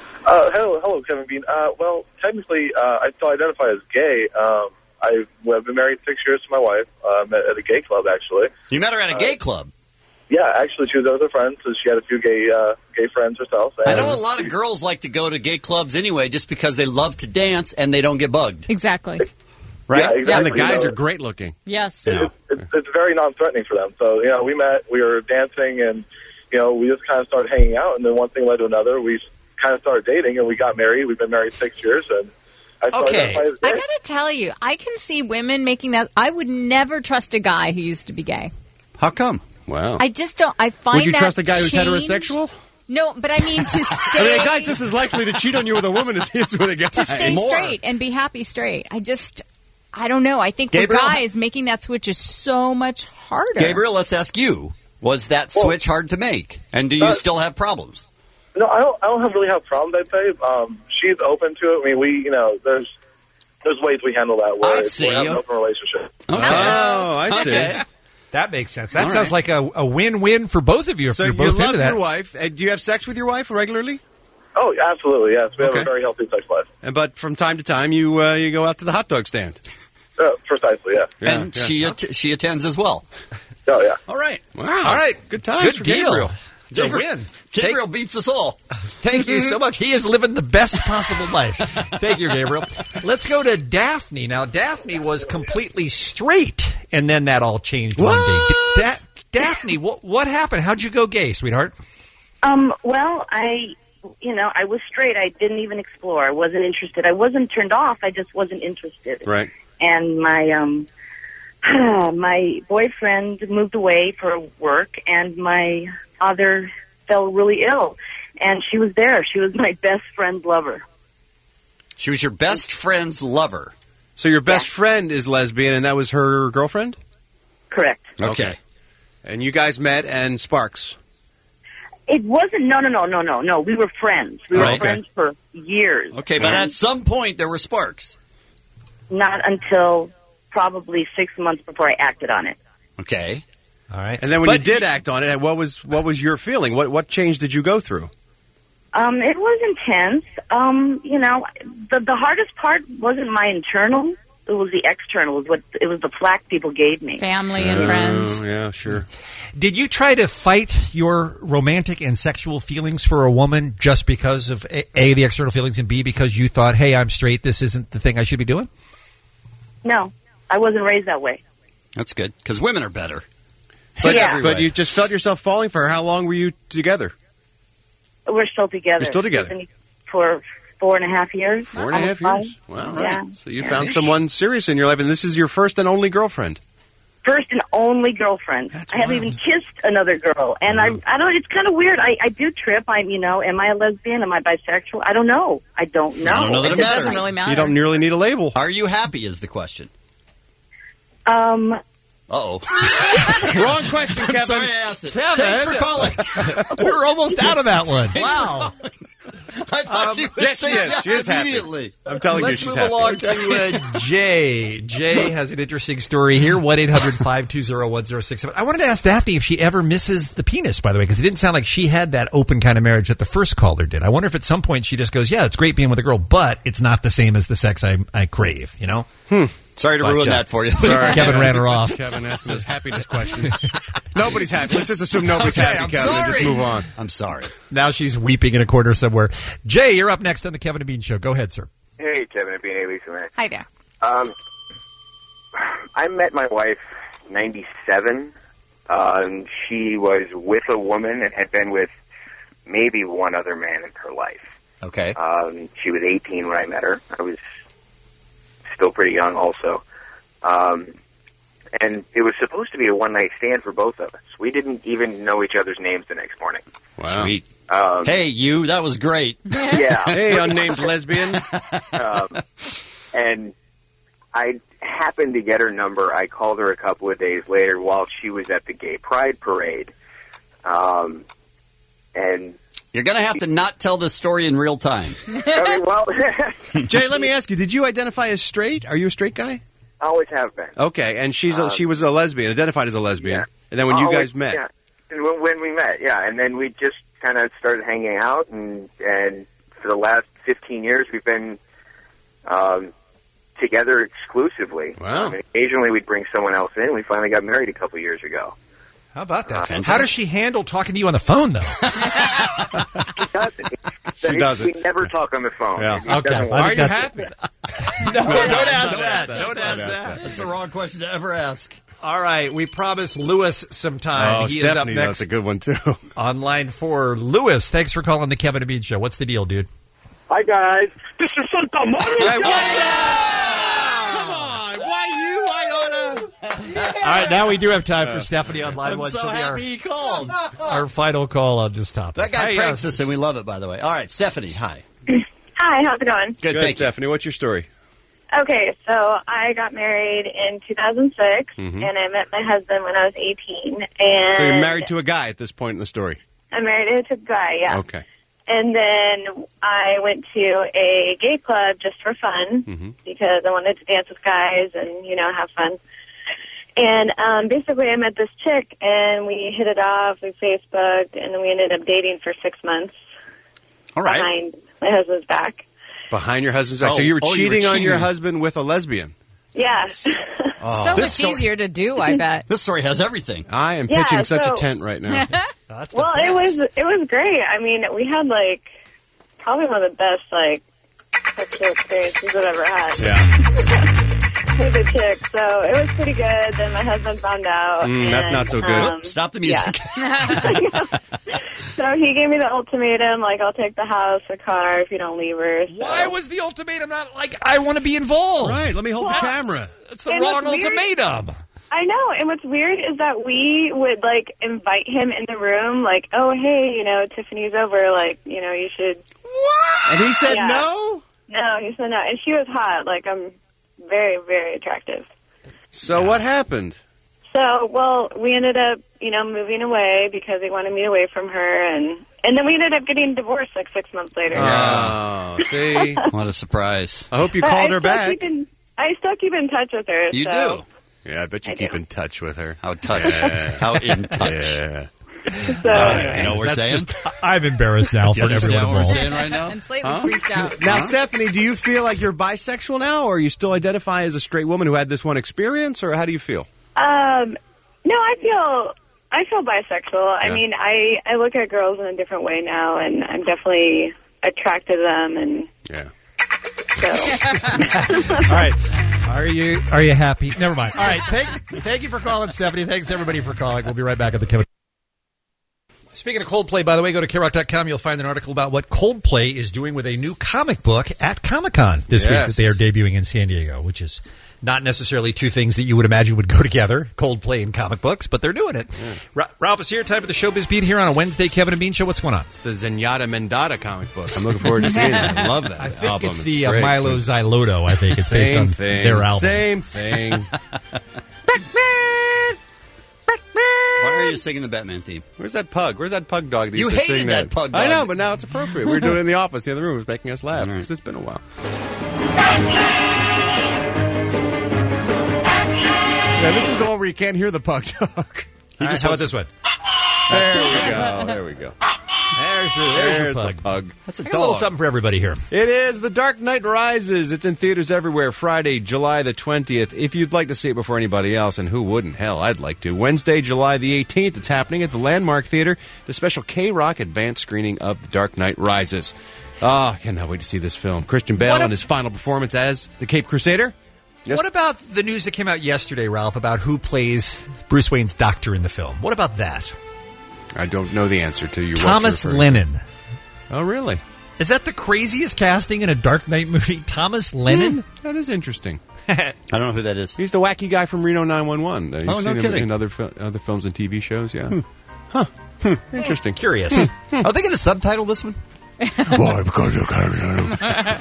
Hello, Kevin Bean. Well, technically, I still identify as gay. I've been married 6 years to my wife. Met at a gay club, actually. You met her at a gay club? Yeah, actually, she was there with her friends, so she had a few gay friends herself. I know a lot of girls like to go to gay clubs anyway just because they love to dance and they don't get bugged. Exactly. Right? Yeah, exactly. And the guys are great looking. Yes. It's very non-threatening for them. So, we met, we were dancing, and, we just kind of started hanging out, and then one thing led to another. We kind of started dating, and we got married. We've been married 6 years, and I gotta tell you, I can see women making that. I would never trust a guy who used to be gay. How come? Wow. I just don't. I find Would you that trust a guy who's change- heterosexual? No, but I mean to stay. A guy's just as likely to cheat on you with a woman as he is with a guy. To stay straight and be happy straight. I don't know. I think for guys, making that switch is so much harder. Gabriel, let's ask you. Was that switch hard to make? And do you still have problems? No, I don't really have problems, I'd say. She's open to it. I mean, there's there's ways we handle that where I see. we have an open relationship. Oh, I see. Okay. That makes sense. That sounds like a win-win for both of you if So you're you both love into that. your wife. Do you have sex with your wife regularly? Oh, absolutely, yes. We have a very healthy sex life. But from time to time, you go out to the hot dog stand. Precisely, yeah. And she attends as well. Oh, yeah. All right. Wow. All right. Good times Good for deal. Gabriel. It's a win. Gabriel beats us all. Thank you so much. He is living the best possible life. Thank you, Gabriel. Let's go to Daphne. Now, Daphne was completely straight, and then that all changed one day. Daphne, what happened? How'd you go gay, sweetheart? Well, I was straight. I didn't even explore. I wasn't interested. I wasn't turned off. I just wasn't interested. Right. And my my boyfriend moved away for work, and my father fell really ill, and she was there. She was my best friend's lover. She was your best friend's lover. So your best friend is lesbian, and that was her girlfriend? Correct. Okay. And you guys met and sparks. It wasn't. No. We were friends. We were friends for years. Okay, but at some point there were sparks. Not until probably 6 months before I acted on it. Okay. All right. And then when you did act on it, what was your feeling? What change did you go through? It was intense. The hardest part wasn't my internal. It was the external. It was the flack people gave me. Family and friends. Yeah, sure. Did you try to fight your romantic and sexual feelings for a woman just because of A, the external feelings, and B, because you thought, hey, I'm straight, this isn't the thing I should be doing? No, I wasn't raised that way. That's good, because women are better. But you just felt yourself falling for her. How long were you together? We're still together. You're still together? For 4.5 years. 4.5 years? Wow, right. Yeah. So you found someone serious in your life, and this is your first and only girlfriend. First and only girlfriend. I haven't even kissed another girl, and I don't. It's kind of weird. I do trip. Am I a lesbian? Am I bisexual? I don't know. I don't know. I don't know that it matters. Doesn't really matter. You don't nearly need a label. Are you happy is the question. Uh-oh. Wrong question, Kevin. I'm sorry I asked it. Kevin. Thanks for calling. We were almost out of that one. Wow. I thought she would yes, say she is. yes She is happy. immediately. I'm telling Let's you, she's move happy. along to Jay. Jay has an interesting story here. 1-800-520-1067. I wanted to ask Daphne if she ever misses the penis, by the way, because it didn't sound like she had that open kind of marriage that the first caller did. I wonder if at some point she just goes, yeah, it's great being with a girl, but it's not the same as the sex I crave, you know? Sorry to ruin that for you. Sorry, Kevin ran her off. Kevin asked those happiness questions. Nobody's happy. Let's just assume nobody's happy, I'm Kevin, and sorry. just move on. I'm sorry. Now she's weeping in a corner somewhere. Jay, you're up next on the Kevin and Bean Show. Go ahead, sir. Hey, Kevin and Bean. Hey, Lisa, man. Hi there. I met my wife 97. She was with a woman and had been with maybe one other man in her life. Okay. She was 18 when I met her. I was still pretty young also. And it was supposed to be a one-night stand for both of us. We didn't even know each other's names the next morning. Wow. Sweet. Hey, you. That was great. Yeah. Hey, unnamed lesbian. And I happened to get her number. I called her a couple of days later while she was at the Gay Pride Parade. And you're going to have to not tell this story in real time. Well, Jay, let me ask you, did you identify as straight? Are you a straight guy? always have been. Okay, and she was a lesbian, identified as a lesbian. Yeah. And then when you guys met. Yeah. And when we met, yeah. And then we just kind of started hanging out, and for the last 15 years we've been together exclusively. Wow. Occasionally we'd bring someone else in. We finally got married a couple years ago. How about that? How does she handle talking to you on the phone, though? She doesn't. We never talk on the phone. Yeah. Okay. Are you happy? No, don't ask that. Don't ask that. That's the wrong question to ever ask. All right, we promised Lewis some time. Oh, he Stephanie, is up next. that's a good one, too. On line 4. Lewis, thanks for calling the Kevin and Bean Show. What's the deal, dude? Hi, guys. This is Santa Maria. Come on. Why you, Iona? All right, now we do have time for Stephanie on line 1. I'm so She'll be happy he called. our final call on this topic. That guy pranks us, and we love it, by the way. All right, Stephanie, hi. Hi, how's it going? Good, thank Stephanie. What's your story? Okay, so I got married in 2006, Mhm. and I met my husband when I was 18. And So you're married to a guy at this point in the story. I'm married to a guy, yeah. Okay. And then I went to a gay club just for fun because I wanted to dance with guys and, you know, have fun. And basically I met this chick, and we hit it off, we Facebooked, and then we ended up dating for 6 months. All right. Behind my husband's back. Behind your husband's back. So you were cheating on your husband with a lesbian. Yeah. So much easier to do, I bet. This story has everything. I am Yeah, pitching such so- a tent right now. Well, it was great. I mean, we had like probably one of the best like sexual experiences I've ever had. Yeah. With a chick, so it was pretty good. Then my husband found out. That's and, not so good. Stop the music. Yeah. So he gave me the ultimatum, like, I'll take the house, the car, if you don't leave her. So. Why was the ultimatum not like, I want to be involved? Right, let me hold the camera. That's the And wrong what's weird- ultimatum. I know, and what's weird is that we would, like, invite him in the room, like, oh, hey, you know, Tiffany's over, like, you know, you should... What? And he said Yeah. no? No, he said no, and she was hot, like, I'm very, very attractive. So what happened? So, well, we ended up, you know, moving away because he wanted me away from her, and then we ended up getting divorced, like, 6 months later. Oh, see? What a surprise. I hope you But called I her still back. I still keep in touch with her. You so. do. Yeah, I bet you I keep do. in touch with her. How How in touch. Yeah. So, You know what we're That's saying? just- I'm embarrassed now Do for you understand everyone what we're involved. saying right now? And Slayton freaked out. Now, Stephanie, do you feel like you're bisexual now, or you still identify as a straight woman who had this one experience, or how do you feel? No, I feel bisexual. I Yeah. mean, I look at girls in a different way now, and I'm definitely attracted to them, and Yeah. so. All right. Are you happy? Never mind. All right. Thank you for calling, Stephanie. Thanks everybody for calling. We'll be right back at the Kevin. Speaking of Coldplay, by the way, go to KROC.com. You'll find an article about what Coldplay is doing with a new comic book at Comic-Con this week that they are debuting in San Diego, which is not necessarily two things that you would imagine would go together, Coldplay and comic books, but they're doing it. Ralph is here. Time for the Showbiz Beat here on a Wednesday. Kevin and Bean Show. What's going on? It's the Zenyatta Mendata comic book. I'm looking forward to seeing it. I love that I think album. it's the great. Milo Xyloto, I think. It's based on their album. Same thing. Why are you singing the Batman theme? Where's that pug? Where's that pug dog that You used to hated sing that pug I dog. know, but now it's appropriate. We were doing it in the office. The other room was making us laugh. Because it's been a while. Yeah, this is the one where you can't hear the pug dog. All right, how about this one? There we go. There we go. There's the pug. That's I got a little something for everybody here. It is The Dark Knight Rises. It's in theaters everywhere Friday, July the 20th. If you'd like to see it before anybody else, and who wouldn't? Hell, I'd like to. Wednesday, July the 18th. It's happening at the Landmark Theater. The special K-Rock advanced screening of The Dark Knight Rises. I cannot wait to see this film. Christian Bale in his final performance as the Cape Crusader. Yes. What about the news that came out yesterday, Ralph, about who plays Bruce Wayne's doctor in the film? What about that? I don't know the answer to you. Thomas Lennon. Oh, really? Is that the craziest casting in a Dark Knight movie? Thomas Lennon? That is interesting. I don't know who that is. He's the wacky guy from Reno 911. You've Oh, no seen him kidding. in other films and TV shows, yeah. Interesting. Curious. Are they going to subtitle this one? Why? Because you can't.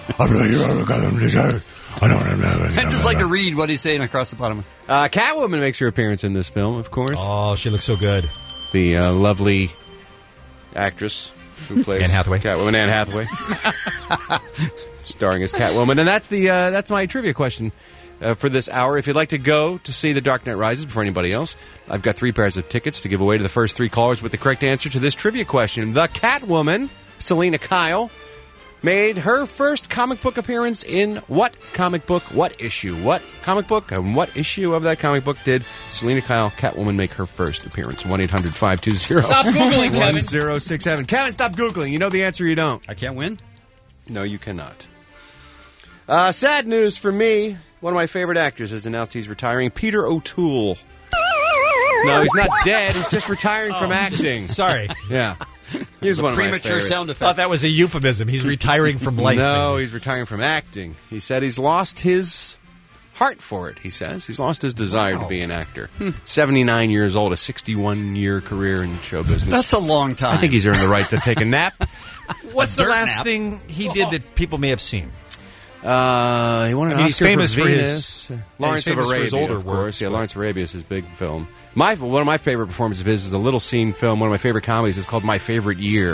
I'd just like to read what he's saying across the bottom. Catwoman makes her appearance in this film, of course. Oh, she looks so good. The lovely actress who plays Anne Hathaway. Catwoman, Anne Hathaway, starring as Catwoman. And that's my trivia question for this hour. If you'd like to go to see The Dark Knight Rises before anybody else, I've got 3 pairs of tickets to give away to the first 3 callers with the correct answer to this trivia question. The Catwoman, Selena Kyle, made her first comic book appearance in what comic book, what issue? What comic book and what issue of that comic book did Selena Kyle, Catwoman, make her first appearance? 1-800-520-1067. Stop Googling, Kevin. 1067. Kevin, stop Googling. You know the answer, you don't. I can't win? No, you cannot. Sad news for me. One of my favorite actors has announced he's retiring, Peter O'Toole. No, he's not dead. He's just retiring from acting. Sorry. Yeah. Here's one of my premature favorites. sound I thought that was a euphemism. He's retiring from life. No, he's retiring from acting. He said he's lost his heart for it, he says. He's lost his desire to be an actor. 79 years old, a 61-year career in show business. That's a long time. I think he's earned the right to take a nap. What's the dirt last nap. thing he did that people may have seen? He won an he's Oscar famous for for Venus. his Lawrence of famous for Arabia, his older of course. works, Yeah, but- Lawrence of Arabia is his big film. One of my favorite performances of his is a little scene film. One of my favorite comedies is called My Favorite Year,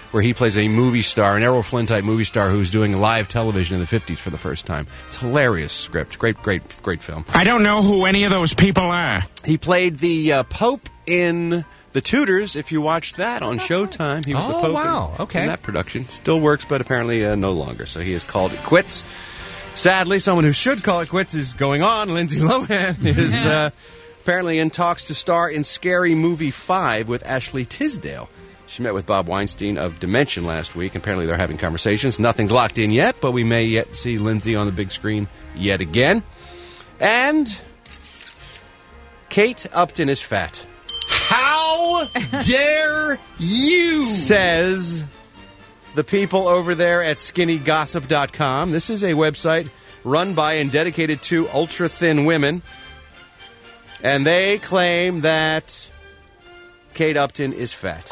where he plays a movie star, an Errol Flynn type movie star who's doing live television in the 50s for the first time. It's a hilarious script. Great film. I don't know who any of those people are. He played the Pope in The Tudors. If you watched that on Showtime, he was the Pope in that production. Still works, but apparently no longer. So he has called it quits. Sadly, someone who should call it quits is going on. Lindsay Lohan is apparently in talks to star in Scary Movie 5 with Ashley Tisdale. She met with Bob Weinstein of Dimension last week. Apparently they're having conversations. Nothing's locked in yet, but we may yet see Lindsay on the big screen yet again. And Kate Upton is fat. How dare you? Says the people over there at skinnygossip.com. This is a website run by and dedicated to ultra-thin women. And they claim that Kate Upton is fat.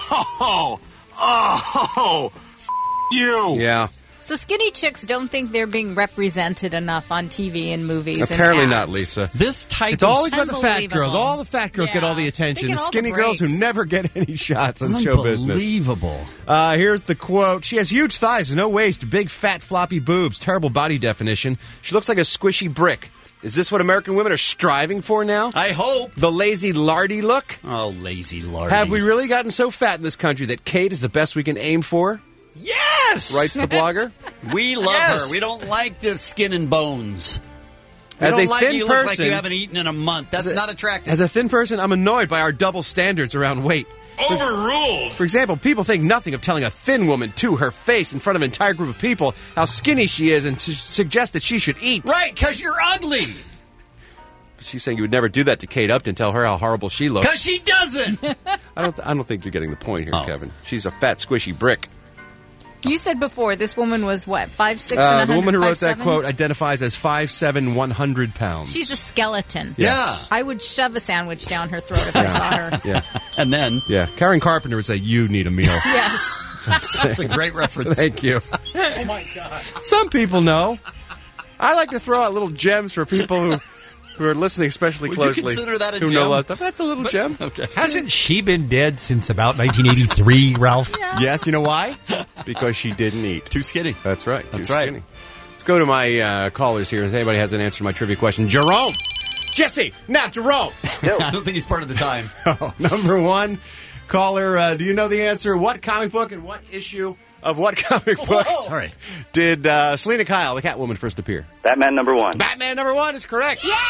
You. Yeah. So skinny chicks don't think they're being represented enough on TV and movies. Apparently and not, Lisa. This type It's always about the fat girls. All the fat girls get all the attention. The skinny girls who never get any shots on show business. Unbelievable. Here's the quote. She has huge thighs, no waist, big, fat, floppy boobs, terrible body definition. She looks like a squishy brick. Is this what American women are striving for now? I hope. The lazy lardy look? Oh, lazy lardy. Have we really gotten so fat in this country that Kate is the best we can aim for? Yes! Writes the blogger. We love her. We don't like the skin and bones. We As don't a like thin you person, look like you haven't eaten in a month. That's not attractive. As a thin person, I'm annoyed by our double standards around weight. Overruled. For example, people think nothing of telling a thin woman to her face in front of an entire group of people how skinny she is and suggest that she should eat. Right, because you're ugly. She's saying you would never do that to Kate Upton, tell her how horrible she looks. Because she doesn't. I don't think you're getting the point here, Kevin. She's a fat, squishy brick. You said before this woman was what, 5'6" and 100, the woman who wrote 5'7"? that quote identifies as 5'7", 100 pounds. She's a skeleton. Yeah. I would shove a sandwich down her throat if I saw her. Yeah. And then? Yeah. Karen Carpenter would say, you need a meal. Yes. That's a great reference. Thank you. Oh, my God. Some people know. I like to throw out little gems for people who are listening especially Would closely. you consider that a who gem? know a lot of stuff. That's a little gem. Okay. Hasn't she been dead since about 1983, Ralph? Yes, you know why? Because she didn't eat. Too skinny. That's right. That's too right. Skinny. Let's go to my callers here. If anybody has an answer to my trivia question. Jerome! Jesse! Now, Jerome! I don't think he's part of the time. Number one caller, do you know the answer? What comic book and what issue of what comic book Sorry. did Selena Kyle, the Catwoman, first appear? Batman #1. Batman #1 is correct. Yeah!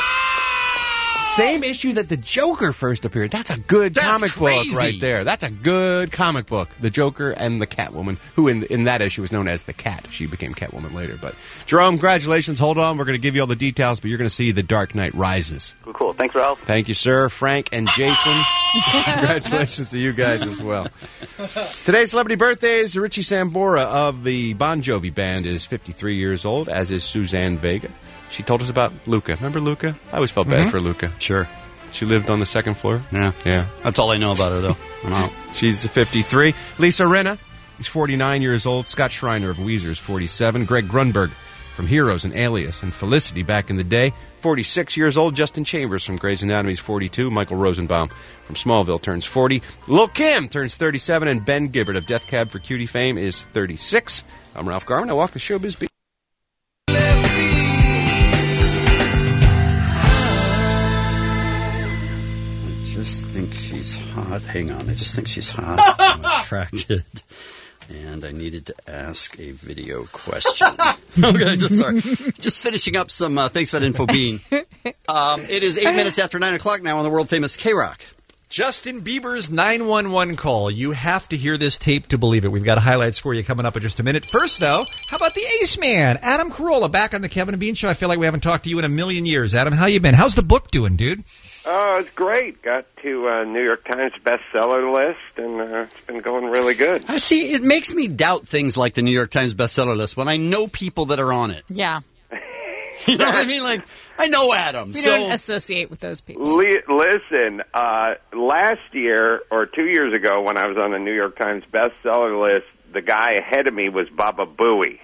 Same issue that the Joker first appeared. That's a good comic book right there. That's a good comic book. The Joker and the Catwoman, who in that issue was known as the Cat. She became Catwoman later. But Jerome, congratulations. Hold on. We're going to give you all the details, but you're going to see The Dark Knight Rises. Cool. Thanks, Ralph. Thank you, sir. Frank and Jason. Congratulations to you guys as well. Today's celebrity birthdays. Richie Sambora of the Bon Jovi band is 53 years old, as is Suzanne Vega. She told us about Luca. Remember Luca? I always felt bad for Luca. Sure. She lived on the second floor. Yeah. Yeah. That's all I know about her, though. She's 53. Lisa Rinna is 49 years old. Scott Schreiner of Weezer is 47. Greg Grunberg from Heroes and Alias and Felicity back in the day, 46 years old. Justin Chambers from Grey's Anatomy is 42. Michael Rosenbaum from Smallville turns 40. Lil' Kim turns 37. And Ben Gibbard of Death Cab for Cutie fame is 36. I'm Ralph Garman. I walk the showbiz beat. I just think she's hot. Hang on. I just think she's hot. I'm attracted. And I needed to ask a video question. Okay, just finishing up some Thanks for that info, Bean. It is 8 minutes after 9 o'clock now on the world-famous K-Rock. Justin Bieber's 911 call. You have to hear this tape to believe it. We've got highlights for you coming up in just a minute. First, though, how about the Ace Man, Adam Carolla, back on the Kevin and Bean Show. I feel like we haven't talked to you in a million years. Adam, how you been? How's the book doing, dude? Oh, it's great. Got to New York Times bestseller list, and it's been going really good. See, it makes me doubt things like the New York Times bestseller list when I know people that are on it. Yeah. You know what I mean? Like, I know Adam. We don't associate with those people. Listen, last year or 2 years ago when I was on the New York Times bestseller list, the guy ahead of me was Baba Booey.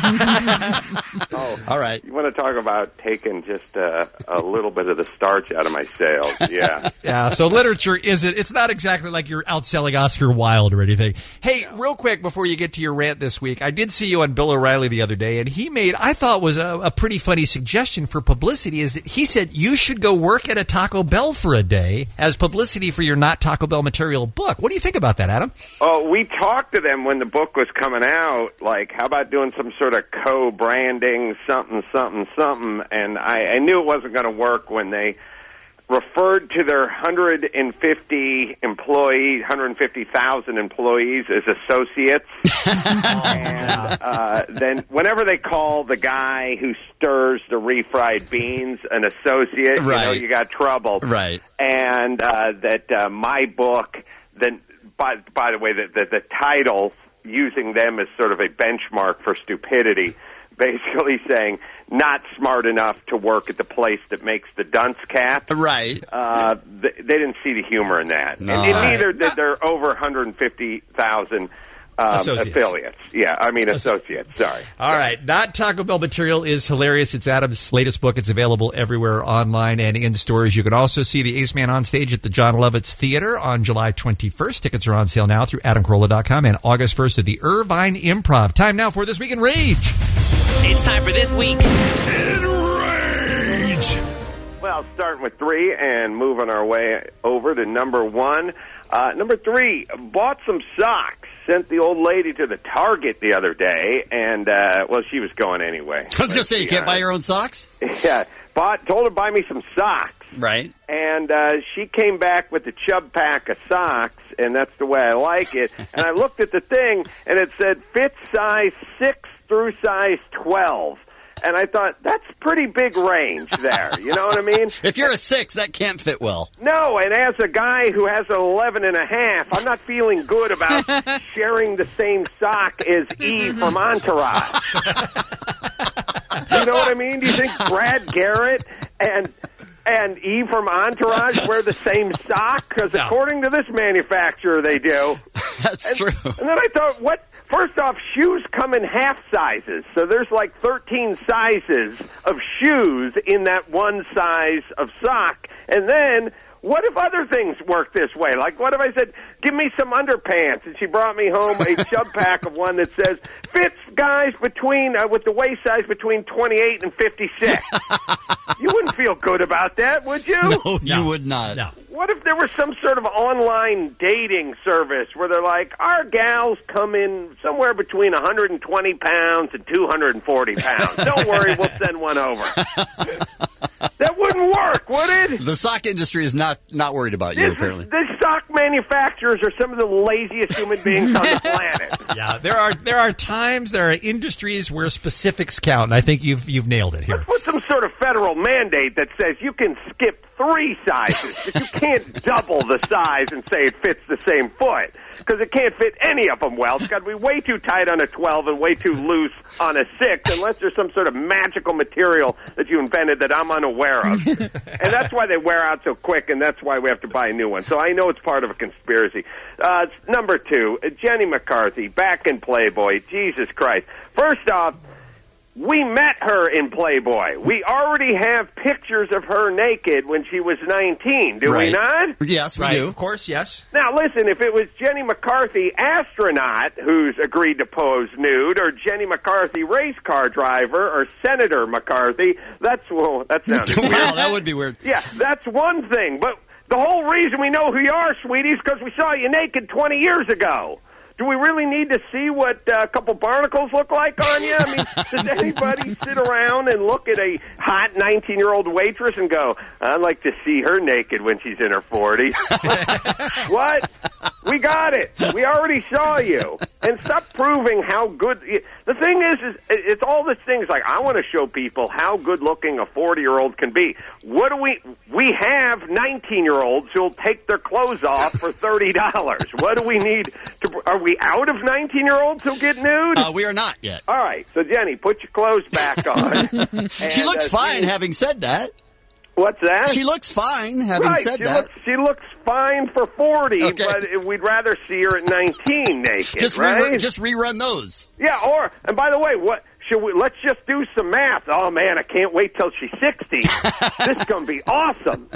All right. You want to talk about taking just a little bit of the starch out of my sails? Yeah. Yeah, so literature it's not exactly like you're outselling Oscar Wilde or anything. Hey, real quick before you get to your rant this week, I did see you on Bill O'Reilly the other day, and he made, I thought was a pretty funny suggestion for publicity, is that he said you should go work at a Taco Bell for a day as publicity for your Not Taco Bell Material book. What do you think about that, Adam? Oh, we talked to them when the book was coming out, like, how about doing some sort of co-branding, something, and I knew it wasn't going to work when they referred to their 150,000 employees as associates. And then whenever they call the guy who stirs the refried beans an associate, right, you got trouble. Right. And my book, then by the way, the title, using them as sort of a benchmark for stupidity, basically saying not smart enough to work at the place that makes the dunce cap. Right. They didn't see the humor in that. No. And neither did their over 150,000 affiliates. Yeah, I mean associates, sorry. All right. Not Taco Bell Material is hilarious. It's Adam's latest book. It's available everywhere online and in stores. You can also see the Ace Man on stage at the John Lovitz Theater on July 21st. Tickets are on sale now through AdamCarolla.com, and August 1st at the Irvine Improv. Time now for This Week in Rage. It's time for This Week in Rage. Well, starting with 3 and moving our way over to number 1. Number 3, bought some socks. Sent the old lady to the Target the other day, and, she was going anyway. I was going to say, you can't buy your own socks? Yeah. Told her to buy me some socks. Right. And she came back with the Chubb pack of socks, and that's the way I like it. And I looked at the thing, and it said fit size 6 through size 12. And I thought, that's pretty big range there. You know what I mean? If you're a 6, that can't fit well. No, and as a guy who has an 11.5, I'm not feeling good about sharing the same sock as E from Entourage. You know what I mean? Do you think Brad Garrett and E from Entourage wear the same sock? Because according to this manufacturer, they do. That's true. And then I thought, what? First off, shoes come in half sizes, so there's like 13 sizes of shoes in that one size of sock. And then, what if other things work this way? Like, what if I said, give me some underpants, and she brought me home a Chubb pack of one that says, fits guys between, with the waist size between 28 and 56. You wouldn't feel good about that, would you? No, you would not. No. What if there was some sort of online dating service where they're like, our gals come in somewhere between 120 pounds and 240 pounds. Don't worry, we'll send one over. That wouldn't work, would it? The sock industry is not worried about you, apparently. The sock manufacturers are some of the laziest human beings on the planet. Yeah, there are times, there are industries where specifics count, and I think you've nailed it here. Let's put some sort of federal mandate that says you can skip 3 sizes, but you can't double the size and say it fits the same foot, because it can't fit any of them well. It's got to be way too tight on a 12 and way too loose on a 6, unless there's some sort of magical material that you invented that I'm unaware of. And that's why they wear out so quick, and that's why we have to buy a new one. So I know it's part of a conspiracy. Number 2, Jenny McCarthy, back in Playboy. Jesus Christ. First off, we met her in Playboy. We already have pictures of her naked when she was 19, do we not? Yes, we do. Of course, yes. Now, listen, if it was Jenny McCarthy, astronaut, who's agreed to pose nude, or Jenny McCarthy, race car driver, or Senator McCarthy, that sounds weird. Wow, that would be weird. Yeah, that's one thing. But the whole reason we know who you are, sweetie, is because we saw you naked 20 years ago. Do we really need to see what a couple barnacles look like on you? I mean, does anybody sit around and look at a hot 19-year-old waitress and go, I'd like to see her naked when she's in her 40s? What? We got it. We already saw you. And stop proving how good... The thing is it's all the things like, I want to show people how good-looking a 40-year-old can be. What do we have 19-year-olds who'll take their clothes off for $30. What do we need to... Are we out of 19-year-olds who'll get nude? We are not yet. All right. So, Jenny, put your clothes back on. She looks fine, having said that. What's that? She looks fine, having said that. She looks fine for 40, but we'd rather see her at 19 naked, right? Just rerun those. Yeah, and by the way, let's just do some math. Oh, man, I can't wait till she's 60. This is going to be awesome.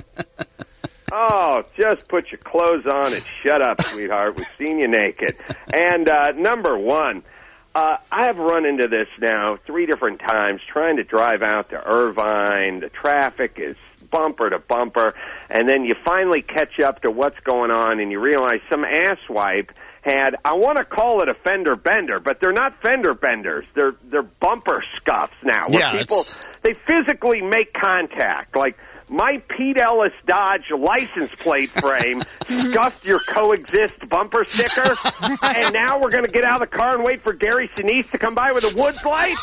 Oh, just put your clothes on and shut up, sweetheart. We've seen you naked. And number one, I have run into this now 3 different times trying to drive out to Irvine. The traffic is bumper to bumper, and then you finally catch up to what's going on, and you realize some asswipe had, I want to call it a fender bender, but they're not fender benders. They're bumper scuffs now. Where people, they physically make contact. Like, my Pete Ellis Dodge license plate frame scuffed your Coexist bumper sticker, and now we're going to get out of the car and wait for Gary Sinise to come by with a woods light?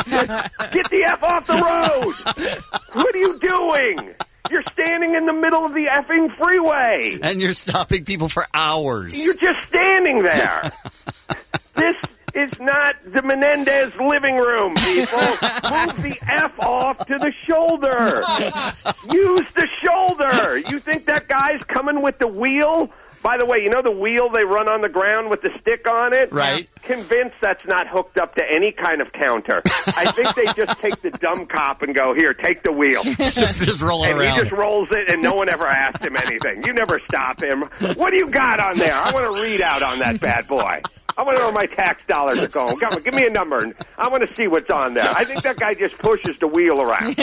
Get the F off the road! What are you doing? You're standing in the middle of the effing freeway. And you're stopping people for hours. You're just standing there. This is not the Menendez living room, people. Move the F off to the shoulder. Use the shoulder. You think that guy's coming with the wheel? By the way, you know the wheel they run on the ground with the stick on it? Right. Convinced that's not hooked up to any kind of counter. I think they just take the dumb cop and go, here, take the wheel. just roll it and around. He just rolls it, and no one ever asked him anything. You never stop him. What do you got on there? I want to read out on that bad boy. I want to know where my tax dollars are going. Come on, give me a number. I want to see what's on there. I think that guy just pushes the wheel around.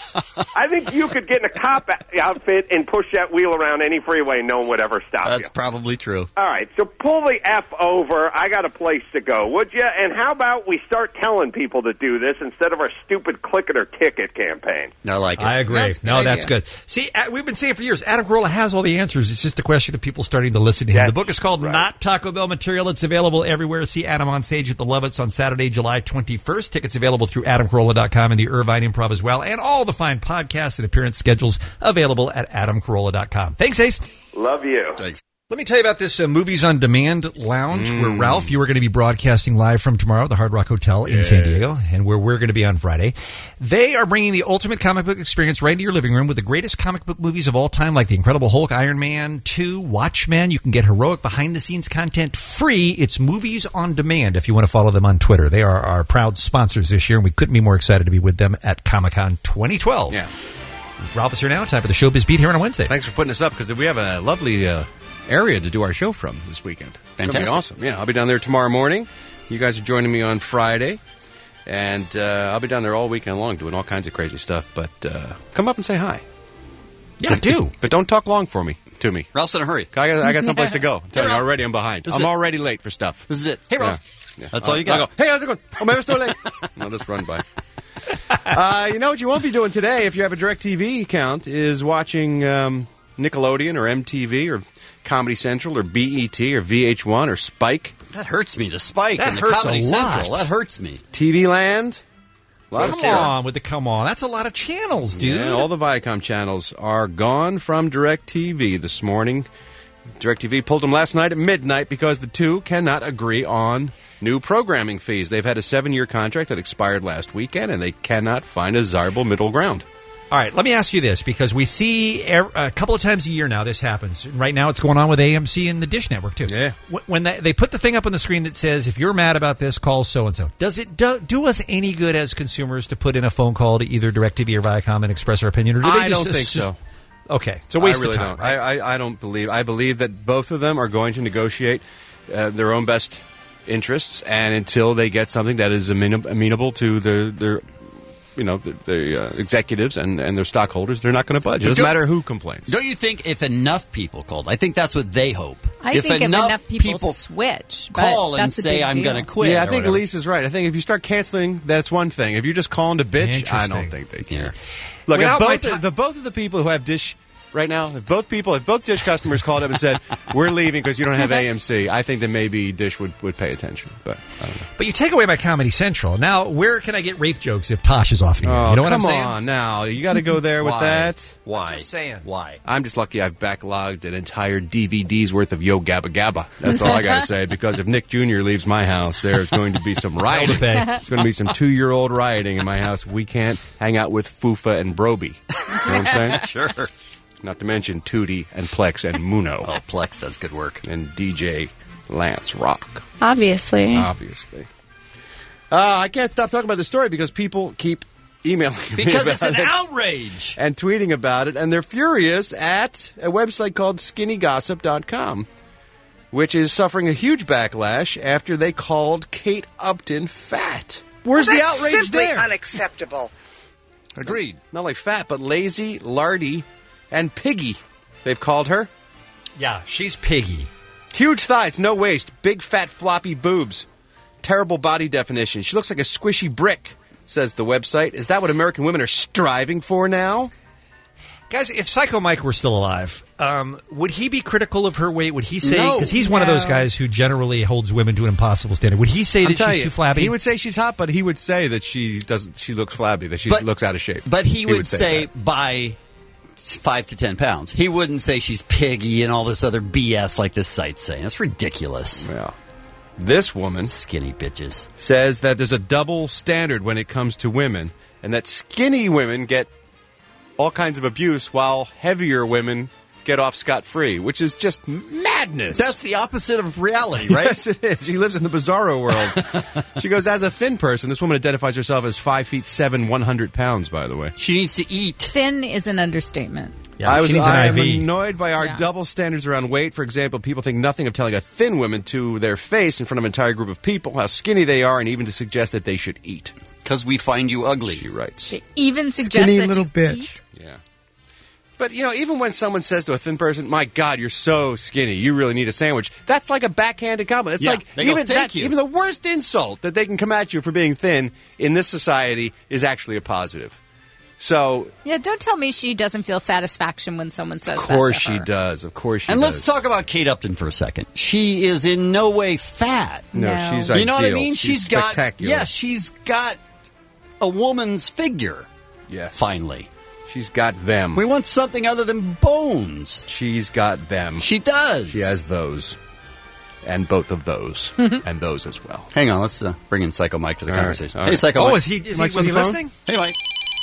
I think you could get in a cop outfit and push that wheel around any freeway and no one would ever stop you. That's probably true. All right, so pull the F over. I got a place to go, would you? And how about we start telling people to do this instead of our stupid click it or ticket campaign? I like it. I agree. That's good. See, we've been saying for years, Adam Carolla has all the answers. It's just a question of people starting to listen to him. The book is called Not Taco Bell Material. It's available everywhere. See Adam on stage at the Lovitz on Saturday, July 21st. Tickets available through AdamCarolla.com and the Irvine Improv as well. And all the fine podcasts and appearance schedules available at AdamCarolla.com. Thanks, Ace. Love you. Thanks. Let me tell you about this Movies on Demand lounge where, Ralph, you are going to be broadcasting live from tomorrow, the Hard Rock Hotel in San Diego, and where we're going to be on Friday. They are bringing the ultimate comic book experience right into your living room with the greatest comic book movies of all time, like The Incredible Hulk, Iron Man 2, Watchmen. You can get heroic behind-the-scenes content free. It's Movies on Demand if you want to follow them on Twitter. They are our proud sponsors this year, and we couldn't be more excited to be with them at Comic-Con 2012. Yeah. Ralph is here now. Time for the Showbiz Beat here on a Wednesday. Thanks for putting us up, because we have a lovely area to do our show from this weekend. It's going to be awesome. Yeah, I'll be down there tomorrow morning. You guys are joining me on Friday. And I'll be down there all weekend long doing all kinds of crazy stuff. But come up and say hi. Yeah, do. But don't talk long to me. Ralph's in a hurry. I got someplace to go. I'm telling you, Ralph. already I'm behind. This I'm is already late for stuff. This is it. Hey, Ralph. Yeah. That's all you got. I'll go, hey, how's it going? Oh, maybe I'm still late. I'll just run by. You know what you won't be doing today if you have a DirecTV account is watching Nickelodeon or MTV or Comedy Central or BET or VH1 or Spike. That hurts me. The Spike That and the hurts Comedy a lot. Central. That hurts me. TV Land. Come on. That's a lot of channels, dude. Yeah, all the Viacom channels are gone from DirecTV this morning. DirecTV pulled them last night at midnight because the two cannot agree on new programming fees. They've had a 7-year contract that expired last weekend, and they cannot find a desirable middle ground. All right, let me ask you this, because we see a couple of times a year now this happens. Right now it's going on with AMC and the Dish Network, too. Yeah. When they put the thing up on the screen that says, if you're mad about this, call so-and-so. Does it do us any good as consumers to put in a phone call to either DirecTV or Viacom and express our opinion? Or do they I don't think so. Okay, it's a waste of time. Don't. I don't believe. I believe that both of them are going to negotiate their own best interests, and until they get something that is amenable to their executives and their stockholders, they're not going to budge. It doesn't matter who complains. Don't you think if enough people called, I think that's what they hope. I think if enough people switch, call but and that's a say, big I'm deal. going to quit. Yeah, I think whatever. Lisa's right. I think if you start canceling, that's one thing. If you're just calling to bitch, I don't think they care. Yeah. Look, Without if both of the people who have Dish right now, if both Dish customers called up and said, we're leaving because you don't have AMC, I think that maybe Dish would pay attention. But I don't know. But you take away my Comedy Central. Now, where can I get rape jokes if Tosh is off the air? You know what I'm saying? Come on now. You got to go there with that. Why? I'm just saying. Why? I'm just lucky I've backlogged an entire DVD's worth of Yo Gabba Gabba. That's all I got to say, because if Nick Jr. leaves my house, there's going to be some rioting. There's going to be some 2-year-old rioting in my house. We can't hang out with Fufa and Broby. You know what I'm saying? Sure. Not to mention Tootie and Plex and Muno. Oh, Plex does good work. And DJ Lance Rock. Obviously. I can't stop talking about this story because people keep emailing me Because about it's an it outrage. and tweeting about it, and they're furious at a website called skinnygossip.com, which is suffering a huge backlash after they called Kate Upton fat. Where's Well, the that's outrage simply there? unacceptable. Agreed. Not like fat, but lazy, lardy, and piggy, they've called her. Yeah, she's piggy. Huge thighs, no waist, big fat floppy boobs. Terrible body definition. She looks like a squishy brick, says the website. Is that what American women are striving for now? Guys, if Psycho Mike were still alive, would he be critical of her weight? Would he say, No. because he's one of those guys who generally holds women to an impossible standard, would he say that she's too flabby? He would say she's hot, but he would say that she looks flabby, that she looks out of shape. But he would say that. by 5 to 10 pounds. He wouldn't say she's piggy and all this other BS like this site's saying. That's ridiculous. Yeah. This woman, skinny bitches, says that there's a double standard when it comes to women, and that skinny women get all kinds of abuse while heavier women get off scot-free, which is just madness. That's the opposite of reality, right? Yes, it is. She lives in the bizarro world. She goes, as a thin person, this woman identifies herself as 5'7", 100 pounds, by the way. She needs to eat. Thin is an understatement. Yeah, I she needs an am IV. annoyed by our double standards around weight. For example, people think nothing of telling a thin woman to their face in front of an entire group of people how skinny they are, and even to suggest that they should eat. Because we find you ugly, she writes. They even suggest Skinny that little you bitch. eat. Yeah. But, even when someone says to a thin person, my God, you're so skinny, you really need a sandwich, that's like a backhanded compliment. It's Yeah, like, they go, "Thank you." even the worst insult that they can come at you for being thin in this society is actually a positive. So, Yeah, don't tell me she doesn't feel satisfaction when someone says of course that to her. she does. Of course she And does. let's talk about Kate Upton for a second. She is in no way fat. No, she's You know what I ideal. mean? She's got spectacular. Yeah, she's got a woman's figure. Yes. Finally. She's got them. We want something other than bones. She's got them. She does. She has those. And both of those. And those as well. Hang on, let's bring in Psycho Mike to the All right, conversation. all Hey, right. Psycho Mike. Was he listening? Hey, Mike.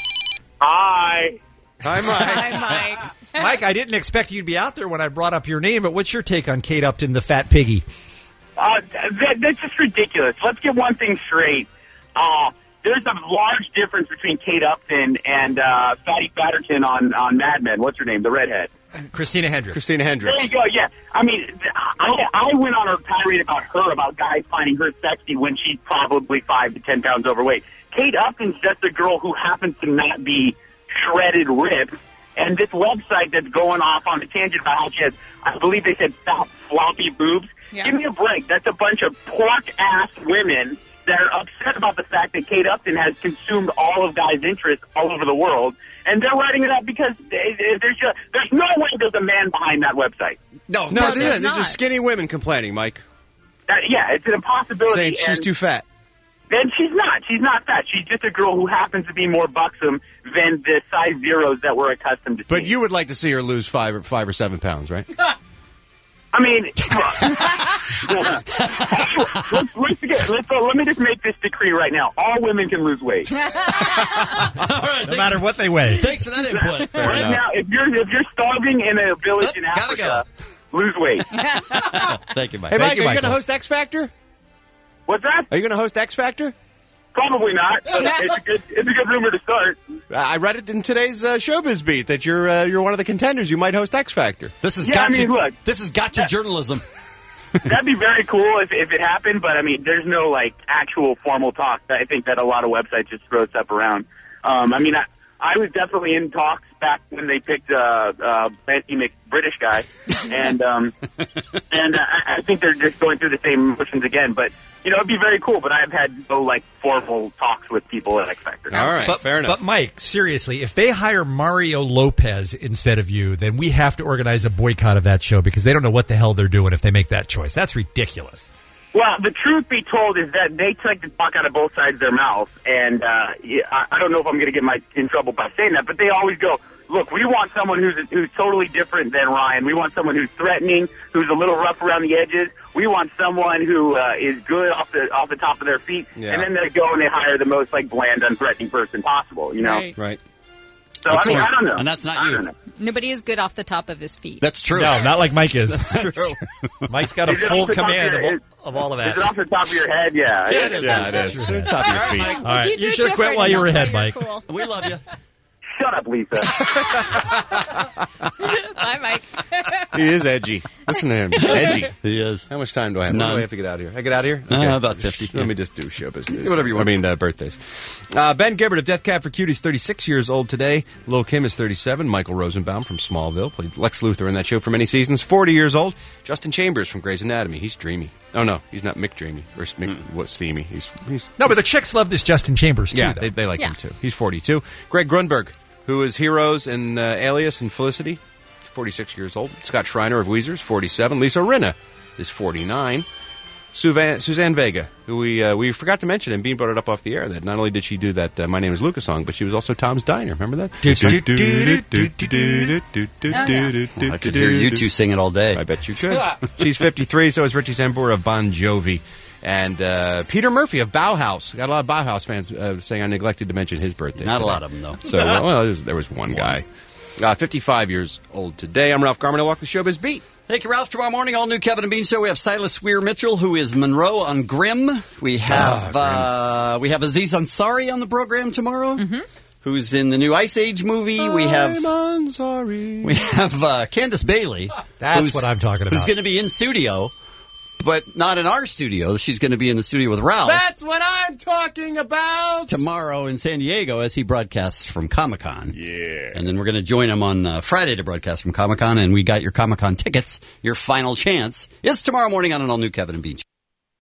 Hi. Hi, Mike. Hi, Mike. Mike, I didn't expect you to be out there when I brought up your name, but what's your take on Kate Upton, the fat piggy? That's just ridiculous. Let's get one thing straight. There's a large difference between Kate Upton and Fatty Fatterton on Mad Men. What's her name? The redhead. Christina Hendricks. There you go, yeah. I mean, I went on a tirade about guys finding her sexy when she's probably 5 to 10 pounds overweight. Kate Upton's just a girl who happens to not be shredded ripped. And this website that's going off on the tangent about how she has, I believe they said fat, floppy boobs. Yeah. Give me a break. That's a bunch of pork-ass women that are upset about the fact that Kate Upton has consumed all of guys' interests all over the world. And they're writing it up because there's no way there's a man behind that website. No, No, there's there's not. just skinny women complaining, Mike. Yeah, it's an impossibility. Saying she's and- too fat. And she's not. She's not fat. She's just a girl who happens to be more buxom than the size zeros that we're accustomed to seeing. But you would like to see her lose 5 or 7 pounds, right? I mean, let me just make this decree right now. All women can lose weight. All right, No matter what they weigh. Thanks for that input. Right now, if you're starving in a village in Africa, lose weight. Thank you, Mike. Hey, Thank Mike, you, are you going to Michael. host X Factor? What's that? Are you going to host X Factor? Probably not. But it's a good rumor to start. I read it in today's Showbiz Beat that you're one of the contenders. You might host X Factor. This has Yeah, I mean, look. This has got to journalism. That'd be very cool if it happened, but I mean, there's no actual formal talk. I think that a lot of websites just throw stuff around. I mean, I was definitely in talks back when they picked Benty British guy, and I think they're just going through the same motions again. But it'd be very cool. But I've had no formal talks with people at X Factor. All right, But, fair enough. But Mike, seriously, if they hire Mario Lopez instead of you, then we have to organize a boycott of that show because they don't know what the hell they're doing if they make that choice. That's ridiculous. Well, the truth be told is that they take the talk out of both sides of their mouth, and I don't know if I'm going to get in trouble by saying that, but they always go, look, we want someone who's totally different than Ryan. We want someone who's threatening, who's a little rough around the edges. We want someone who is good off the top of their feet, Yeah. and then they go and they hire the most bland, unthreatening person possible. Right. So So, I mean, I don't know. And that's not I you. don't know. Nobody is good off the top of his feet. That's true. No, not like Mike is. That's true. Mike's got a Is it full off the top command of your- of all of that. Is it off the top of your head? Yeah. Yeah, it is. Yeah, it is. Top of your feet. All right, you should have quit while you were ahead, Mike. Cool. We love you. Shut up, Lisa. Bye, Mike. He is edgy. Listen to him. Edgy. He is. How much time do I have? None. When do I have to get out of here? I get out of here? About 50. Let me just do showbiz news. Whatever you want. I mean, birthdays. Ben Gibbard of Death Cab for Cutie is 36 years old today. Lil' Kim is 37. Michael Rosenbaum from Smallville played Lex Luthor in that show for many seasons. 40 years old. Justin Chambers from Grey's Anatomy. He's dreamy. Oh, no. He's not Mick Dreamy. Or Mick, what's Steamy? He's No, but the chicks love this Justin Chambers, too. yeah, though. they like Yeah. him, too. He's 42. Greg Grunberg, who is Heroes and Alias and Felicity, 46 years old. Scott Schreiner of Weezer is 47. Lisa Rinna is 49. Suzanne Vega, who we forgot to mention, and Bean brought it up off the air, that not only did she do that My Name is Lucas song, but she was also Tom's Diner. Remember that? I could hear you two sing it all day. I bet you could. She's 53, so is Richie Sambora of Bon Jovi. And Peter Murphy of Bauhaus. Got a lot of Bauhaus fans saying I neglected to mention his birthday. Not a today. lot of them, though. So, well, there was one guy. 55 years old today. I'm Ralph Garman. I walk the showbiz beat. Thank you, Ralph. Tomorrow morning, all new Kevin and Bean show. We have Silas Weir Mitchell, who is Monroe on Grimm. We have Aziz Ansari on the program tomorrow, who's in the new Ice Age movie. We have Candace Bailey. That's what I'm talking Who's about. going to be in studio, but not in our studio. She's going to be in the studio with Ralph That's what I'm talking about. tomorrow in San Diego as he broadcasts from Comic-Con. Yeah. And then we're going to join him on Friday to broadcast from Comic-Con, and we got your Comic-Con tickets. Your final chance is tomorrow morning on an all-new Kevin and Bean show.